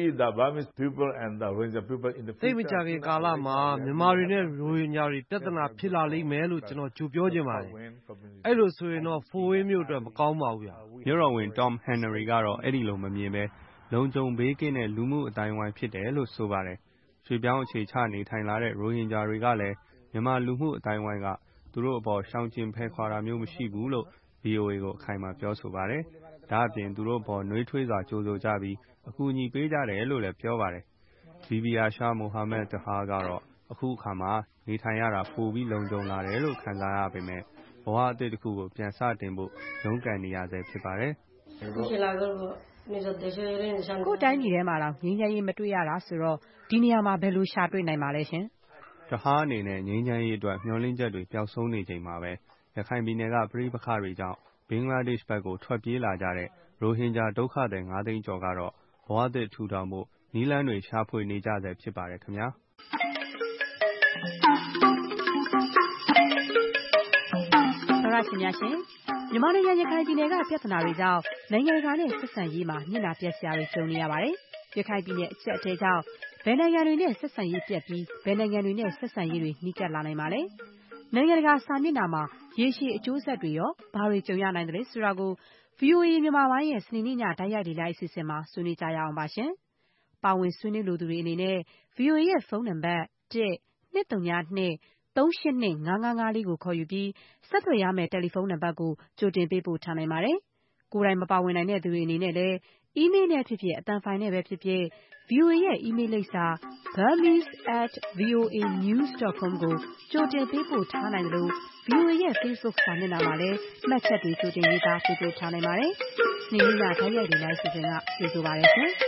သိပ်မကြာခင်ကာလမှာ မြန်မာတွေနဲ့ ရိုဟင်ဂျာတွေ ပြဿနာဖြစ်လာလိမ့်မယ်လို့ ကျနော်ကြိုပြောချင်ပါတယ်။ အဲလိုဆိုရင်တော့ ဖို့ဝိန်းမြို့အတွက် မကောင်းပါဘူး။ " မြို့တော်ဝန် Tom Hamnery ကတော့ အဲဒီလိုမမြင်ဘဲ လုံခြုံဘေးကင်းတဲ့ လူမှုအသိုင်းအဝိုင်းဖြစ်တယ်လို့ဆိုပါတယ်။ ရွှေ့ပြောင်းအခြေချနေထိုင်လာတဲ့ ရိုဟင်ဂျာတွေကလည်း မြန်မာလူမှုအသိုင်းအဝိုင်းက သူတို့အပေါ် ရှောင်ကျဉ်ဖယ်ခွာတာမျိုးမရှိဘူးလို့ VOA ကို အခိုင်အမာပြောဆိုပါတယ်။ ဒါ့အပြင် သူတို့အပေါ် နွေးထွေးစွာကြိုဆိုကြပြီး အကူအညီပေးကြတယ်လို့လည်းပြောပါတယ်။ Bibia Shah Mohammad Taha ကတော့ အခုအခါမှာ နေထိုင်ရတာ ပိုပြီးလုံခြုံလာတယ်လို့ ခံစားရပေမဲ့ ဘဝအသစ်တခုကို ပြန်စတင်ဖို့ ရုန်းကန်နေရဆဲဖြစ်ပါတယ်။ "ကိုယ့်တိုင်းပြည်ထဲမှာတောင် ငြိမ်းချမ်းရေးမတွေ့ရတာဆိုတော့ ဒီနေရာမှာ ဘယ်လိုရှာတွေ့နိုင်မှာလဲရှင်။" Taha အနေနဲ့ ငြိမ်းချမ်းရေးအတွက် မျှော်လင့်ချက်တွေပျောက်ဆုံးနေချိန်မှာပဲ ရခိုင်ပြည်နယ်က ပဋိပက္ခတွေကြောင့် ဘင်္ဂလားဒေ့ရှ်ဘက်ကို ထွက်ပြေးလာကြတဲ့ ရိုဟင်ဂျာဒုက္ခသည် 5 သိန်းကျော်ကတော့ ဘဝသစ်ထူထောင်ဖို့ နည်းလမ်းတွေရှာဖွေနေကြဆဲဖြစ်ပါတယ်ခင်ဗျာ။သောတရှင်များရှင် မြန်မာနိုင်ငံရခိုင်ပြည်နယ်က ပြဿနာတွေကြောင့် နိုင်ငံတကာနဲ့ဆက်ဆံရေးမှာမျက်နှာပျက်စရာတွေကြုံနေရပါတယ်။ ရခိုင်ပြည်နယ်အကျပ်အတည်းကြောင့် ဘယ်နိုင်ငံတွေနဲ့ဆက်ဆံရေးပျက်ပြီး ဘယ်နိုင်ငံတွေနဲ့ဆက်ဆံရေးတွေနီးကပ်လာနိုင်ပါလဲ။နိုင်ငံတကာစာမျက်နှာမှာရေရှည်အကျိုးဆက်တွေရောဘာတွေကြုံရနိုင်တယ်ဆိုတာကို VOA မြန်မာပိုင်းရဲ့စနေနေ့ညတိုက်ရိုက်လေ့လာအစီအစဉ်မှာဆွေးနွေးကြရအောင်ပါရှင်။ပါဝင်ဆွေးနွေးလိုသူတွေအနေနဲ့ VOA ရဲ့ဖုန်းနံပါတ် 1-202-382-5554 ကိုခေါ်ယူပြီးဆက်သွယ်ရမယ့်တယ်လီဖုန်းနံပါတ်ကိုကြိုတင်ပေးပို့ထားနိုင်ပါတယ်။ကိုယ်တိုင်မပါဝင်နိုင်တဲ့သူတွေအနေနဲ့လည်းအီးမေးလ်နဲ့ဖြစ်ဖြစ်အသံဖိုင်နဲ့ပဲဖြစ်ဖြစ် VOA ရဲ့အီးမေးလ်လိပ်စာ burmese@voanews.com ကိုကြိုတင်ပေးပို့ထားနိုင်တယ်လို့ VOA ရဲ့ Facebook စာမျက်နှာမှာလည်းမှတ်ချက်တွေကြိုတင်ရေးသားပေးပို့ထားနိုင်ပါတယ်။စနေနေ့ညတိုက်ရိုက်လေ့လာအစီအစဉ်ကကြိုဆိုပါရစေ။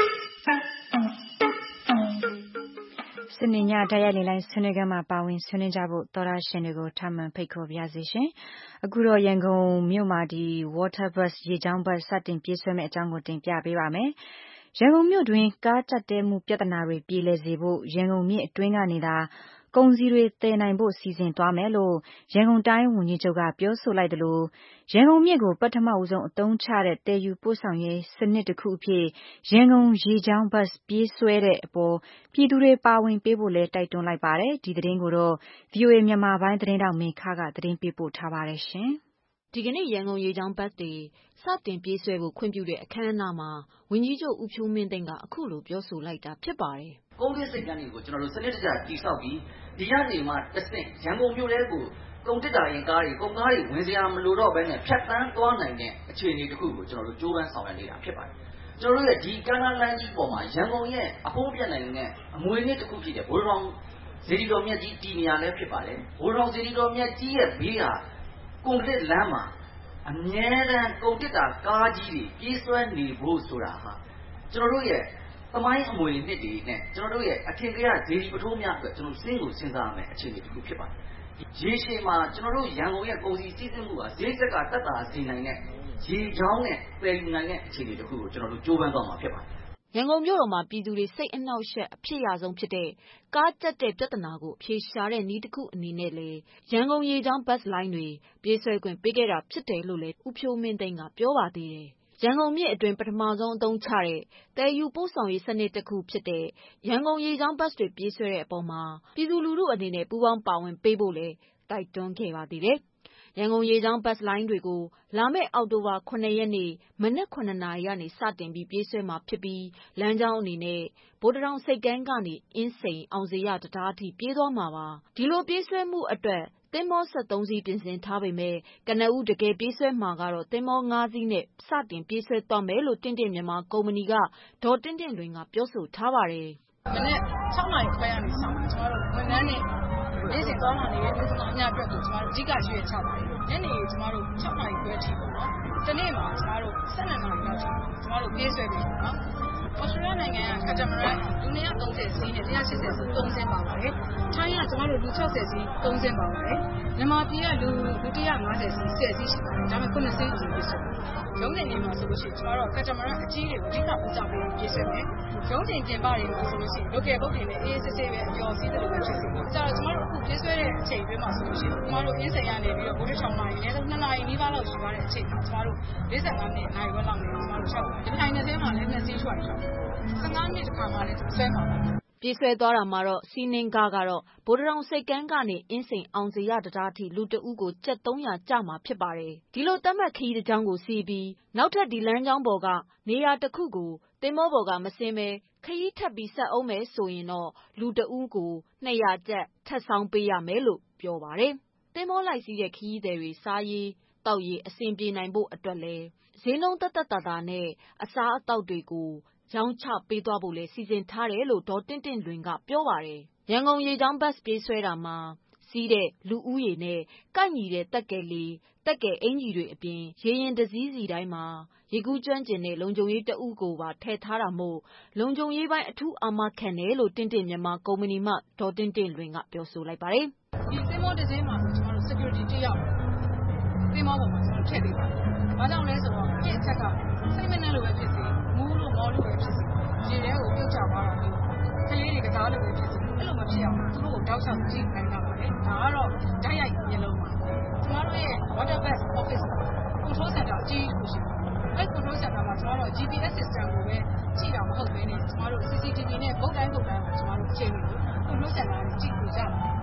စနေညတိုက်ရိုက်လေ့လာဆွေးနွေးခန်းမှာပါဝင်ဆွေးနွေးကြဖို့သောတရှင်တွေကိုထပ်မံဖိတ်ခေါ်ပါရစေရှင်။အခုတော့ရန်ကုန်မြို့မှာwater bus ရေကြောင်း bus စတင်ပြေးဆွဲမယ့်အကြောင်းကိုတင်ပြပေးပါမယ်။ရန်ကုန်မြို့တွင်ကားကြပ်တဲမှုပြဿနာတွေပြေလည်စေဖို့ရန်ကုန်မြစ်အတွင်းကနေသာကုန်စည်တွေသယ်နိုင်ဖို့စီစဉ်သွားမယ်လို့ရန်ကုန်တိုင်းဝန်ကြီးချုပ်ကပြောဆိုလိုက်တယ်လို့ရန်ကုန်မြစ်ကိုပထမဦးဆုံးအသုံးချတဲ့တည်ယူပို့ဆောင်ရေးစနစ်တစ်ခုအဖြစ်ရန်ကုန်ရေကြောင်းဘတ်ပြေးဆွဲတဲ့အပေါ်ပြည်သူတွေပါဝင်ပေးဖို့လဲတိုက်တွန်းလိုက်ပါတယ်ဒီသတင်းကိုတော့ VOA မြန်မာပိုင်းသတင်းတောက်မင်းခါကသတင်းပေးပို့ထားပါတယ်ရှင်ဒီကနေ့ရန်ကုန်ရေကြောင်းဘတ်တွေစတင်ပြေးဆွဲဖို့ခွင့်ပြုတဲ့အခမ်းအနားမှာဝန်ကြီးချုပ်ဦးဖြိုးမင်းသိန်းကအခုလိုပြောဆိုလိုက်တာဖြစ်ပါတယ်။ကုန်စည်စိတ်ကမ်းတွေကိုကျွန်တော်တို့စနစ်တကျတည်ဆောက်ပြီးဒီကနေမှတစ်ဆင့်ရန်ကုန်မြို့ထဲကိုကုန်တက်တာရင်ကားတွေကုန်ကားတွေဝင်စရာမလိုတော့ဘဲနဲ့ဖြတ်တန်းသွားနိုင်တဲ့အခြေအနေတစ်ခုကိုကျွန်တော်တို့ကြိုးပမ်းဆောင်ရွက်နေတာဖြစ်ပါတယ်။ကျွန်တော်တို့ရဲ့ဒီကမ်းနားလမ်းကြီးပေါ်မှာရန်ကုန်ရဲ့အဖိုးပြတ်နိုင်တဲ့အမွေအနှစ်တစ်ခုဖြစ်တဲ့ဘိုးတော်ဇေဒီတော်မြတ်ကြီးတည်နေရလဲဖြစ်ပါတယ်။ဘိုးတော်ဇေဒီတော်မြတ်ကြီးရဲ့ဘေးဟာကုန်တက်လမ်းမှာအမြဲတမ်းကုန်တက်တာကားကြီးတွေပြေးဆွဲနေဖို့ဆိုတာဟာကျွန်တော်တို့ရဲ့သမိုင်းအမွေနှစ်တွေနဲ့ကျွန်တော်တို့ရဲ့အထင်ကရဇေဒီပထိုးများအတွက်ကျွန်တော်စဉ်းကိုစဉ်းစားရမယ်အခြေအနေတစ်ခုဖြစ်ပါတယ်။ရေရှည်မှာကျွန်တော်တို့ရန်ကုန်ရဲ့ကုန်စည်စီးဆင်းမှုကဈေးဆက်ကတက်တာစီနိုင်တဲ့ရေချောင်းနဲ့ပယ်ယူနိုင်တဲ့အခြေအနေတစ်ခုကိုကျွန်တော်တို့ကြိုးပမ်းသွားမှာဖြစ်ပါတယ်။ရန်ကုန်မြို့တော်မှာပြည်သူတွေစိတ်အနှောက်အယှက်အဖြစ်ရဆုံးဖြစ်တဲ့ကားကြပ်တဲ့ပြဿနာကိုအဖြေရှာတဲ့နည်းတစ်ခုအနေနဲ့လေရန်ကုန်ရေကြောင်းဘတ်လိုင်းတွေပြေးဆွဲခွင့်ပေးခဲ့တာဖြစ်တယ်လို့လည်းဦးဖြိုးမင်းသိန်းကပြောပါသေးတယ်။ရန်ကုန်မြစ်အတွင်းပထမဆုံးအသုံးချတဲ့တည်ယူပို့ဆောင်ရေးစနစ်တစ်ခုဖြစ်တဲ့ရန်ကုန်ရေကြောင်းဘတ်တွေပြေးဆွဲတဲ့အပေါ်မှာပြည်သူလူထုအနေနဲ့ပူးပေါင်းပါဝင်ပေးဖို့လည်းတိုက်တွန်းခဲ့ပါသေးတယ်။ရန်ကုန်ရေကြောင်းဘတ်လိုင်းတွေကိုလာမယ့်အောက်တိုဘာ9ရက်နေ့မနက်9နာရီကနေစတင်ပြီးပြေးဆွဲမှာဖြစ်ပြီးလမ်းကြောင်းအနေနဲ့ဗိုလ်တထောင်စိတ်ကမ်းကနေအင်းစိန်အောင်စရတံတားအထိပြေးသွားမှာပါ။ဒီလိုပြေးဆွဲမှုအတွက်သင်္ဘော73စီးပြင်ဆင်ထားပေမဲ့ကနဦးတကယ်ပြေးဆွဲမှာကတော့သင်္ဘော9စီးနဲ့စတင်ပြေးဆွဲသွားမယ်လို့တင့်တင့်မြန်မာကုမ္ပဏီကဒေါ်တင့်တင့်လွင်ကပြောဆိုထားပါတယ်။မနေ့6နာရီခွဲကနေစမှာကျွန်တော်တို့ဝန်ထမ်းတွေနေ့စဉ်သွားလာနေတဲ့ပြည်သူအများအတွက်ကိုကျွန်တော်တို့အဓိကရွေးချပါတယ်။ညနေကျွန်တော်တို့6နာရီခွဲထိပေါ့နော်။ဒီနေ့မှာကျွန်တော်တို့12နာရီလောက်ထိကျွန်တော်တို့ပြေးဆွဲပြီနော်။ဩစတြေးလျနိုင်ငံကကက်တမရန်လူ230စီးနဲ့180စီး3စင်းပါပါတယ်။ထိုင်းကကျွန်တော်တို့လူ60စီး3စင်းပါပါတယ်။မြန်မာပြည်ကလူ150စီး10စီးရှိပါတယ်။ဒါပေမဲ့9စီးအရင်ပြေးဆွဲတယ်။ရုံးတင်နေမှာဆိုလို့ရှိရင်ကျွန်တော်တို့ကက်တမရန်အကြီးတွေကိုအဓိကဦးစားပေးပြေးဆွဲမယ်။ရုံးတင်ပြင်ပတွေမှာဆိုလို့ရှိရင် local ဘုတ်တွေနဲ့အေးစစ်စစ်ပဲအပျော်စီးတယ်လို့ပဲဖြစ်စီ။ဒါကြောင့်ကျွန်တော်တို့အခုပြေးဆွဲတဲ့အချိန်တွင်းမှာဆိုလို့ရှိရင်ကျွန်တော်တို့အင်းစိန်ကနေပြီးတော့ဗိုလ်တထောင်နာရီနဲ့2နာရီနီးပါးလောက်ရှိသွားတဲ့အချိန်မှာကျွန်တော်တို့45မိနစ်နိုင်ဝက်လောက်နေကျွန်တော်တို့ရှောက်ပါတယ်။ဒီတိုင်းနဲ့ထဲမှာလည်း2စီးထွက်ရှောက်တယ်။15မိနစ်တစ်ခါမှလည်းဆွဲမှာပါ။ပြေးဆွဲသွားတာမှာတော့စီးနှင်းကားကတော့ဗိုလ်တထောင်စိတ်ကမ်းကနေအင်းစိန်အောင်စရတံတားအထိလူတအုပ်ကိုကျပ်300ကျမှာဖြစ်ပါတယ်။ဒီလိုသတ်မှတ်ခရီးတစ်ကြောင်းကိုစီးပြီးနောက်ထပ်ဒီလမ်းကြောင်းပေါ်ကနေရာတစ်ခုကိုသင်္ဘောပေါ်ကမစင်းပဲခရီးထပ်ပြီးဆက်အောင်မယ်ဆိုရင်တော့လူတအုပ်ကို200ကျပ်ထပ်ဆောင်ပေးရမယ်လို့ပြောပါတယ်။သင်္ဘောလိုက်စီးတဲ့ခရီးသည်တွေစားရေးတောက်ရေးအဆင်ပြေနိုင်ဖို့အတွက်လဲဈေးနှုန်းသက်သက်သာနဲ့အစားအသောက်တွေကိုရောင်းချပေးသွားဖို့လဲစီစဉ်ထားတယ်လို့ဒေါ်တင့်တင့်လွင်ကပြောပါတယ်။ရန်ကုန်ရေကြောင်းဘတ်ပြေးဆွဲတာမှာစီးတဲ့လူဦးရေနဲ့ကိုက်ညီတဲ့တက်ကယ်လီတက်ကယ်အင်ကြီးတွေအပြင်ရေရင်တစည်းစီတိုင်းမှာရေကူးကျွမ်းကျင်တဲ့လုံခြုံရေးတအုပ်ကိုပါထည့်ထားတာမို့လုံခြုံရေးပိုင်းအထူးအာမခံတယ်လို့တင့်တင့်မြန်မာကုမ္ပဏီမှဒေါ်တင့်တင့်လွင်ကပြောဆိုလိုက်ပါတယ်။ဒီသင်္ဘောတစ်စင်းမှာကျွန်တော်တို့ security တယောက်သင်္ဘောပေါ်မှာကျွန်တော်ထည့်ပေးပါတယ်။ဘာကြောင့်လဲဆိုတော့ဒီအချက်ကစိတ်မနှံ့လို့ပဲဖြစ်စေမူးလို့မောလို့ပဲဖြစ်စေရေထဲကိုပြုတ်ကျသွားတာမျိုးကလေးတွေကစားလို့ပဲဖြစ်စေအဲ့လိုမဖြစ်အောင်သူတို့ကိုတောက်လျှောက်ကြည့်ခိုင်းတာပါလေ။ဒါကတော့ဓာတ်ရိုက်မျက်လုံးပါ။ကျွန်တော်တို့ရဲ့ water bus office control center အကြီးကြီးရှိတယ်။အဲ့ control center မှာကျွန်တော်တို့ GPS system ကိုပဲကြည့်တာမဟုတ်ဘဲနဲ့ကျွန်တော်တို့ CCTV နဲ့ဘုတ်တိုင်းကိုကျွန်တော်တို့အချိန်ကို control center ကိုကြည့်လို့ကြပါတယ်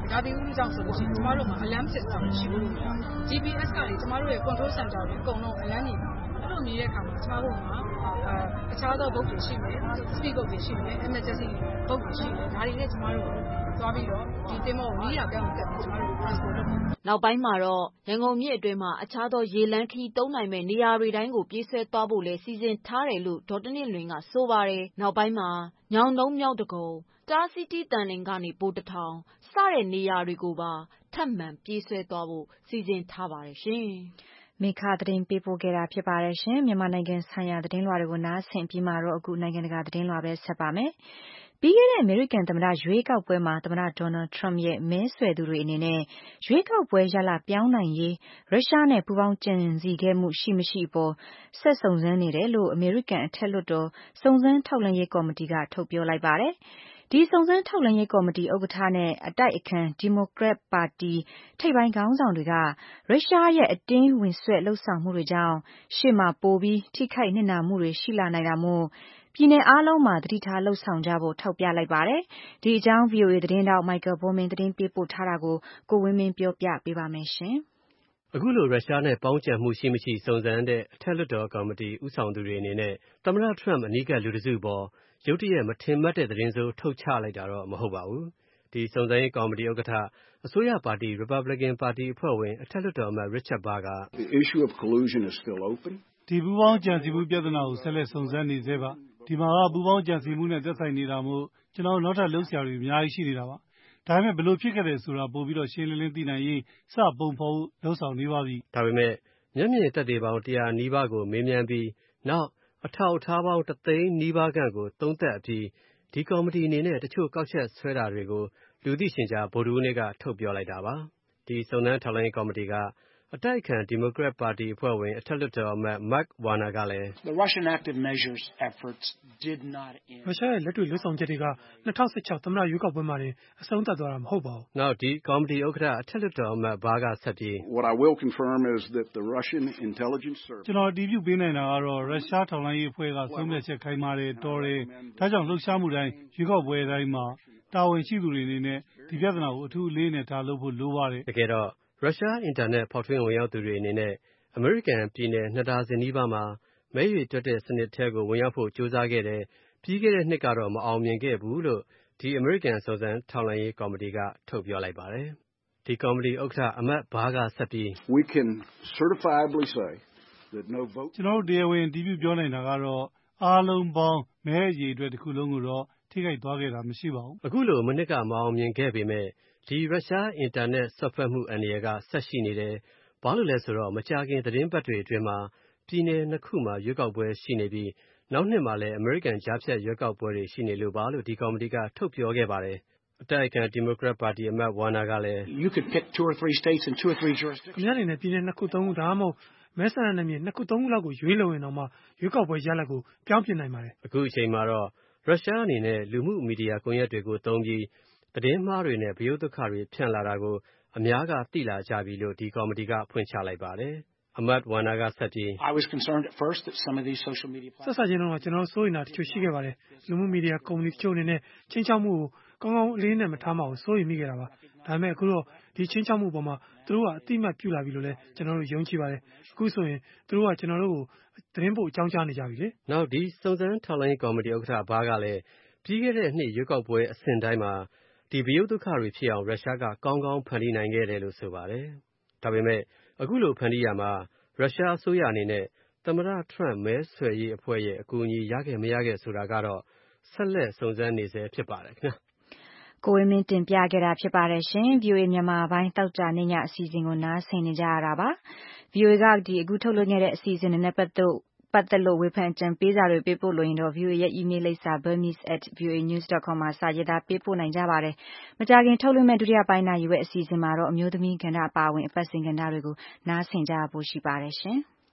ရာသီဥတုကြောင့်ဆိုလို့ရှိရင်ကျမတို့မှာ alarm system ရှိလို့မရဘူး GPS ကလေကျမတို့ရဲ့ control center တွေအကုန်လုံး alarm နေမှာအဲ့လိုနေတဲ့အခါမှာကျမတို့မှာအခြားသောဘုတ်တွေရှိမယ် speed boat တွေရှိမယ် emergency ဘုတ်တွေရှိမယ်ဒါတွေနဲ့ကျမတို့သွားပြီးတော့ဒီတင်မောကို400ပြောင်းကပ်ပြီးကျမတို့ transport လုပ်တယ်နောက်ပိုင်းမှာတော့ရန်ကုန်မြစ်အတွင်းမှာအခြားသောရေလမ်းခရီးသုံးနိုင်မဲ့နေရာတွေတိုင်းကိုပြေးဆွဲသွားဖို့လည်းစီစဉ်ထားတယ်လို့ဒေါ်တနစ်လွင်ကဆိုပါတယ်နောက်ပိုင်းမှာညောင်တုံးမြောက်ဒဂုံတာစီတီတန်လင်ကနေပိုးတထောင်စတဲ့နေရာတွေကိုပါထပ်မံပြေးဆွဲသွားဖို့စီစဉ်ထားပါတယ်ရှင်မေခသတင်းပေးပို့ခဲ့တာဖြစ်ပါတယ်ရှင်မြန်မာနိုင်ငံဆိုင်ရာသတင်းလွှာတွေကိုနားဆင်ပြီးမှတော့အခုနိုင်ငံတကာသတင်းလွှာပဲဆက်ပါမယ်ပြီးခဲ့တဲ့အမေရိကန်သမ္မတရွေးကောက်ပွဲမှာသမ္မတဒေါ်နယ်ထရမ့်ရဲ့မဲဆွယ်သူတွေအနေနဲ့ရွေးကောက်ပွဲရလဒ်ပြောင်းနိုင်ရေးရုရှားနဲ့ပူးပေါင်းကြံစည်ခဲ့မှုရှိမရှိအပေါ်ဆက်စုံစမ်းနေတယ်လို့အမေရိကန်အထက်လွှတ်တော်စုံစမ်းထောက်လှမ်းရေးကော်မတီကထုတ်ပြောလိုက်ပါတယ်ဒီစုံစမ်းထောက်လှမ်းရေးကော်မတီဥက္ကဋ္ဌနဲ့အတိုက်အခံဒီမိုကရက်ပါတီထိပ်ပိုင်းခေါင်းဆောင်တွေကရုရှားရဲ့အတင်းဝင်ဆွဲလှုပ်ဆောင်မှုတွေကြောင့်ရှေ့မှာပိုပြီးထိခိုက်နစ်နာမှုတွေရှိလာနိုင်တာမို့ပြည်내အားလုံးမှာသတိထားလှုပ်ဆောင်ကြဖို့ထောက်ပြလိုက်ပါတယ်။ဒီအကြောင်း VOA သတင်းတောက် Michael Bowman သတင်းပေးပို့ထားတာကိုကိုဝင်းမင်းပြောပြပေးပါမယ်ရှင်။အခုလိုရုရှားနဲ့ပေါင်းကြံမှုရှိမရှိစုံစမ်းတဲ့အထက်လွှတ်တော်ကော်မတီဦးဆောင်သူတွေအနေနဲ့သမ္မတထရမ့်အနီးကပ်လူတစုပေါ်ရုတ်တရက်မထင်မှတ်တဲ့သတင်းစိုးထုတ်ချလိုက်တာတော့မဟုတ်ပါဘူး။ဒီစုံစမ်းရေးကော်မတီဥက္ကဋ္ဌအစိုးရပါတီ Republican ပါတီအဖွဲ့ဝင်အထက်လွှတ်တော်အမတ် Richard Burr က The issue of collusion is still open. ဒီပူးပေါင်းကြံစည်မှုပြဿနာကိုဆက်လက်စုံစမ်းနေသေးပါဒီမှာကပူးပေါင်းကြံစည်မှုနဲ့သက်ဆိုင်နေတာမို့ကျွန်တော်နောက်ထပ်လှုပ်ရှားတွေအများကြီးရှိနေတာပါဒါပေမဲ့ဘယ်လိုဖြစ်ခဲ့တယ်ဆိုတာပို့ပြီးတော့ရှင်းလင်းလင်းသိနိုင်ရေးစပုံဖော်ဖို့လှုံ့ဆော်နေပါပြီဒါပေမဲ့မျက်မြင်သက်သေပေါင်း100နီးပါးကိုမေးမြန်းပြီးနောက်အထောက်အထားပေါင်း3သိန်းနီးပါးခန့်ကိုသုံးသပ်အပြီးဒီကော်မတီအနေနဲ့တချို့ကောက်ချက်ဆွဲတာတွေကိုလူသိရှင်ကြားဗုဒ္ဓဟူးနေ့ကထုတ်ပြောလိုက်တာပါဒီစုံစမ်းထောက်လှမ်းရေးကော်မတီကအတိုက်အခံဒီမိုကရက်ပါတီအဖွဲ့ဝင်အထက်လွှတ်တော်အမတ် Mark Warner ကလည်း The Russian active measures efforts did not end ရုရှားရဲ့လက်တွေ့လှုပ်ဆောင်ချက်တွေက2016သမ္မတရွေးကောက်ပွဲမှာတင်အဆုံးသတ်သွားတာမဟုတ်ပါဘူး။နောက်ဒီကော်မတီဥက္ကဋ္ဌအထက်လွှတ်တော်အမတ်ဘားကဆက်ပြီး What I will confirm is that the Russian intelligence service ကျွန်တော်အတည်ပြုပေးနိုင်တာကတော့ရုရှားထောက်လှမ်းရေးအဖွဲ့ကဆုံးဖြတ်ချက်ခိုင်မာတယ်တော်တယ်ဒါကြောင့်လှုပ်ရှားမှုတိုင်းရွေးကောက်ပွဲတိုင်းမှာတာဝန်ရှိသူတွေအနေနဲ့ဒီပြဿနာကိုအထူးအလေးနဲ့ထားလုပ်ဖို့လိုပါတယ်တကယ်တော့ရုရှားအင်တာနက်ဖောက်ထွင်းဝင်ရောက်သူတွေအနေနဲ့အမေရိကန်ပြည်နယ်2ဒါဇင်နီးပါးမှာမဲရွေတွက်တဲ့စနစ်ထဲကိုဝင်ရောက်ဖို့ကြိုးစားခဲ့တယ်ပြီးခဲ့တဲ့နှစ်ကတော့မအောင်မြင်ခဲ့ဘူးလို့ဒီအမေရိကန်စုံစမ်းထောက်လှမ်းရေးကော်မတီကထုတ်ပြောလိုက်ပါတယ်ဒီကော်မတီဥက္ကဋ္ဌအမတ်ဘားကဆက်ပြီး We can certifiably say that no vote ကျွန်တော်တို့တရားဝင်အတည်ပြုပြောနိုင်တာကတော့အားလုံးပေါင်းမဲအရေအတွက်တစ်ခုလုံးကိုတော့ထိခိုက်သွားခဲ့တာမရှိပါဘူးအခုလိုမနစ်ကမအောင်မြင်ခဲ့ပေမဲ့ဒီရုရှားအင်တာနက်ဆက်ဖက်မှုအန္တရာယ်ကဆက်ရှိနေတယ်ဘာလို့လဲဆိုတော့မကြာခင်သတင်းပတ်တွေအတွင်းမှာပြည်내2ခုမှာရွေးကောက်ပွဲရှိနေပြီးနောက်နှစ်မှာလည်းအမေရိကန်ကြားဖြတ်ရွေးကောက်ပွဲတွေရှိနေလို့ပါလို့ဒီကော်မတီကထုတ်ပြောခဲ့ပါတယ်အတိုက်အခံဒီမိုကရက်ပါတီအမတ်ဝါနာကလည်း You could pick 2 or 3 states and 2 or 3 jurisdictions ခင်ဗျားအနေနဲ့ပြည်내2ခု3ခုဒါမှမဟုတ်မဲဆန္ဒနယ်မြေ2ခု3ခုလောက်ကိုရွေးလို့ရင်တော့မှရွေးကောက်ပွဲရလဒ်ကိုပြောင်းပြင်နိုင်ပါတယ်အခုအချိန်မှာတော့ရုရှားအနေနဲ့လူမှုမီဒီယာကွန်ရက်တွေကိုသုံးပြီးသတင်းမှားတွေနဲ့ဗရုတ်သုခတွေဖြန့်လာတာကိုအများကသိလာကြပြီလို့ဒီကော်မတီကဖွင့်ချလိုက်ပါတယ်အမတ်ဝါနာကဆက်ပြီး I was concerned at first that some of these social media platforms ဆက်ချင်းတော့ကျွန်တော်စိုးရိမ်တာတချို့ရှိခဲ့ပါတယ်လူမှုမီဒီယာကုမ္ပဏီတချို့အနေနဲ့ချင်းချောက်မှုကိုကောင်းကောင်းအလေးနဲ့မထားမှဘူးစိုးရိမ်မိခဲ့တာပါဒါပေမဲ့အခုတော့ဒီချင်းချောက်မှုပေါ်မှာသူတို့ကအတိအမှတ်ပြုလာပြီလို့လည်းကျွန်တော်တို့ယုံကြည်ပါတယ်အခုဆိုရင်သူတို့ကကျွန်တော်တို့ကိုသတင်းပို့အကြောင်းကြားနေကြပြီလေနောက်ဒီစုံစမ်းထောက်လှမ်းရေးကော်မတီဥက္ကဋ္ဌဘားကလည်းပြီးခဲ့တဲ့နှစ်ရွေးကောက်ပွဲအဆင့်တိုင်းမှာဒီဗရုတ်သုခတွေဖြစ်အောင်ရုရှားကကောင်းကောင်းဖန်တီးနိုင်ခဲ့တယ်လို့ဆိုပါတယ်ဒါပေမဲ့အခုလိုဖန်တီးရမှာရုရှားအစိုးရအနေနဲ့သမ္မတထရမ့်မဲဆွယ်ရေးအဖွဲ့ရဲ့အကူအညီရခဲ့မရခဲ့ဆိုတာကတော့ဆက်လက်စုံစမ်းနေဆဲဖြစ်ပါတယ်ခင်ဗျာကိုဝင်းမင်းတင်ပြခဲ့တာဖြစ်ပါတယ်ရှင် VOA မြန်မာပိုင်းတောက်ကြနေညအစီအစဉ်ကိုနားဆင်နေကြရတာပါ VOA ကအခုထုတ်လွှင့်ခဲ့တဲ့အစီအစဉ်တွေနဲ့ပတ်သက်လို့ဝေဖန်ကြံပေးစာတွေပေးပို့လို့ရင်တော့ VOA ရဲ့ email လိပ်စာ burmese@voanews.com မှာစာရေးသားပေးပို့နိုင်ကြပါတယ်မကြာခင်ထုတ်လွှင့်မဲ့ဒုတိယပိုင်းနာရီဝက်အစီအစဉ်မှာတော့အမျိုးသမီးကဏ္ဍအပါအဝင်အပတ်စဉ်ကဏ္ဍတွေကိုနားဆင်ကြဖို့ရှိပါတယ်ရှင်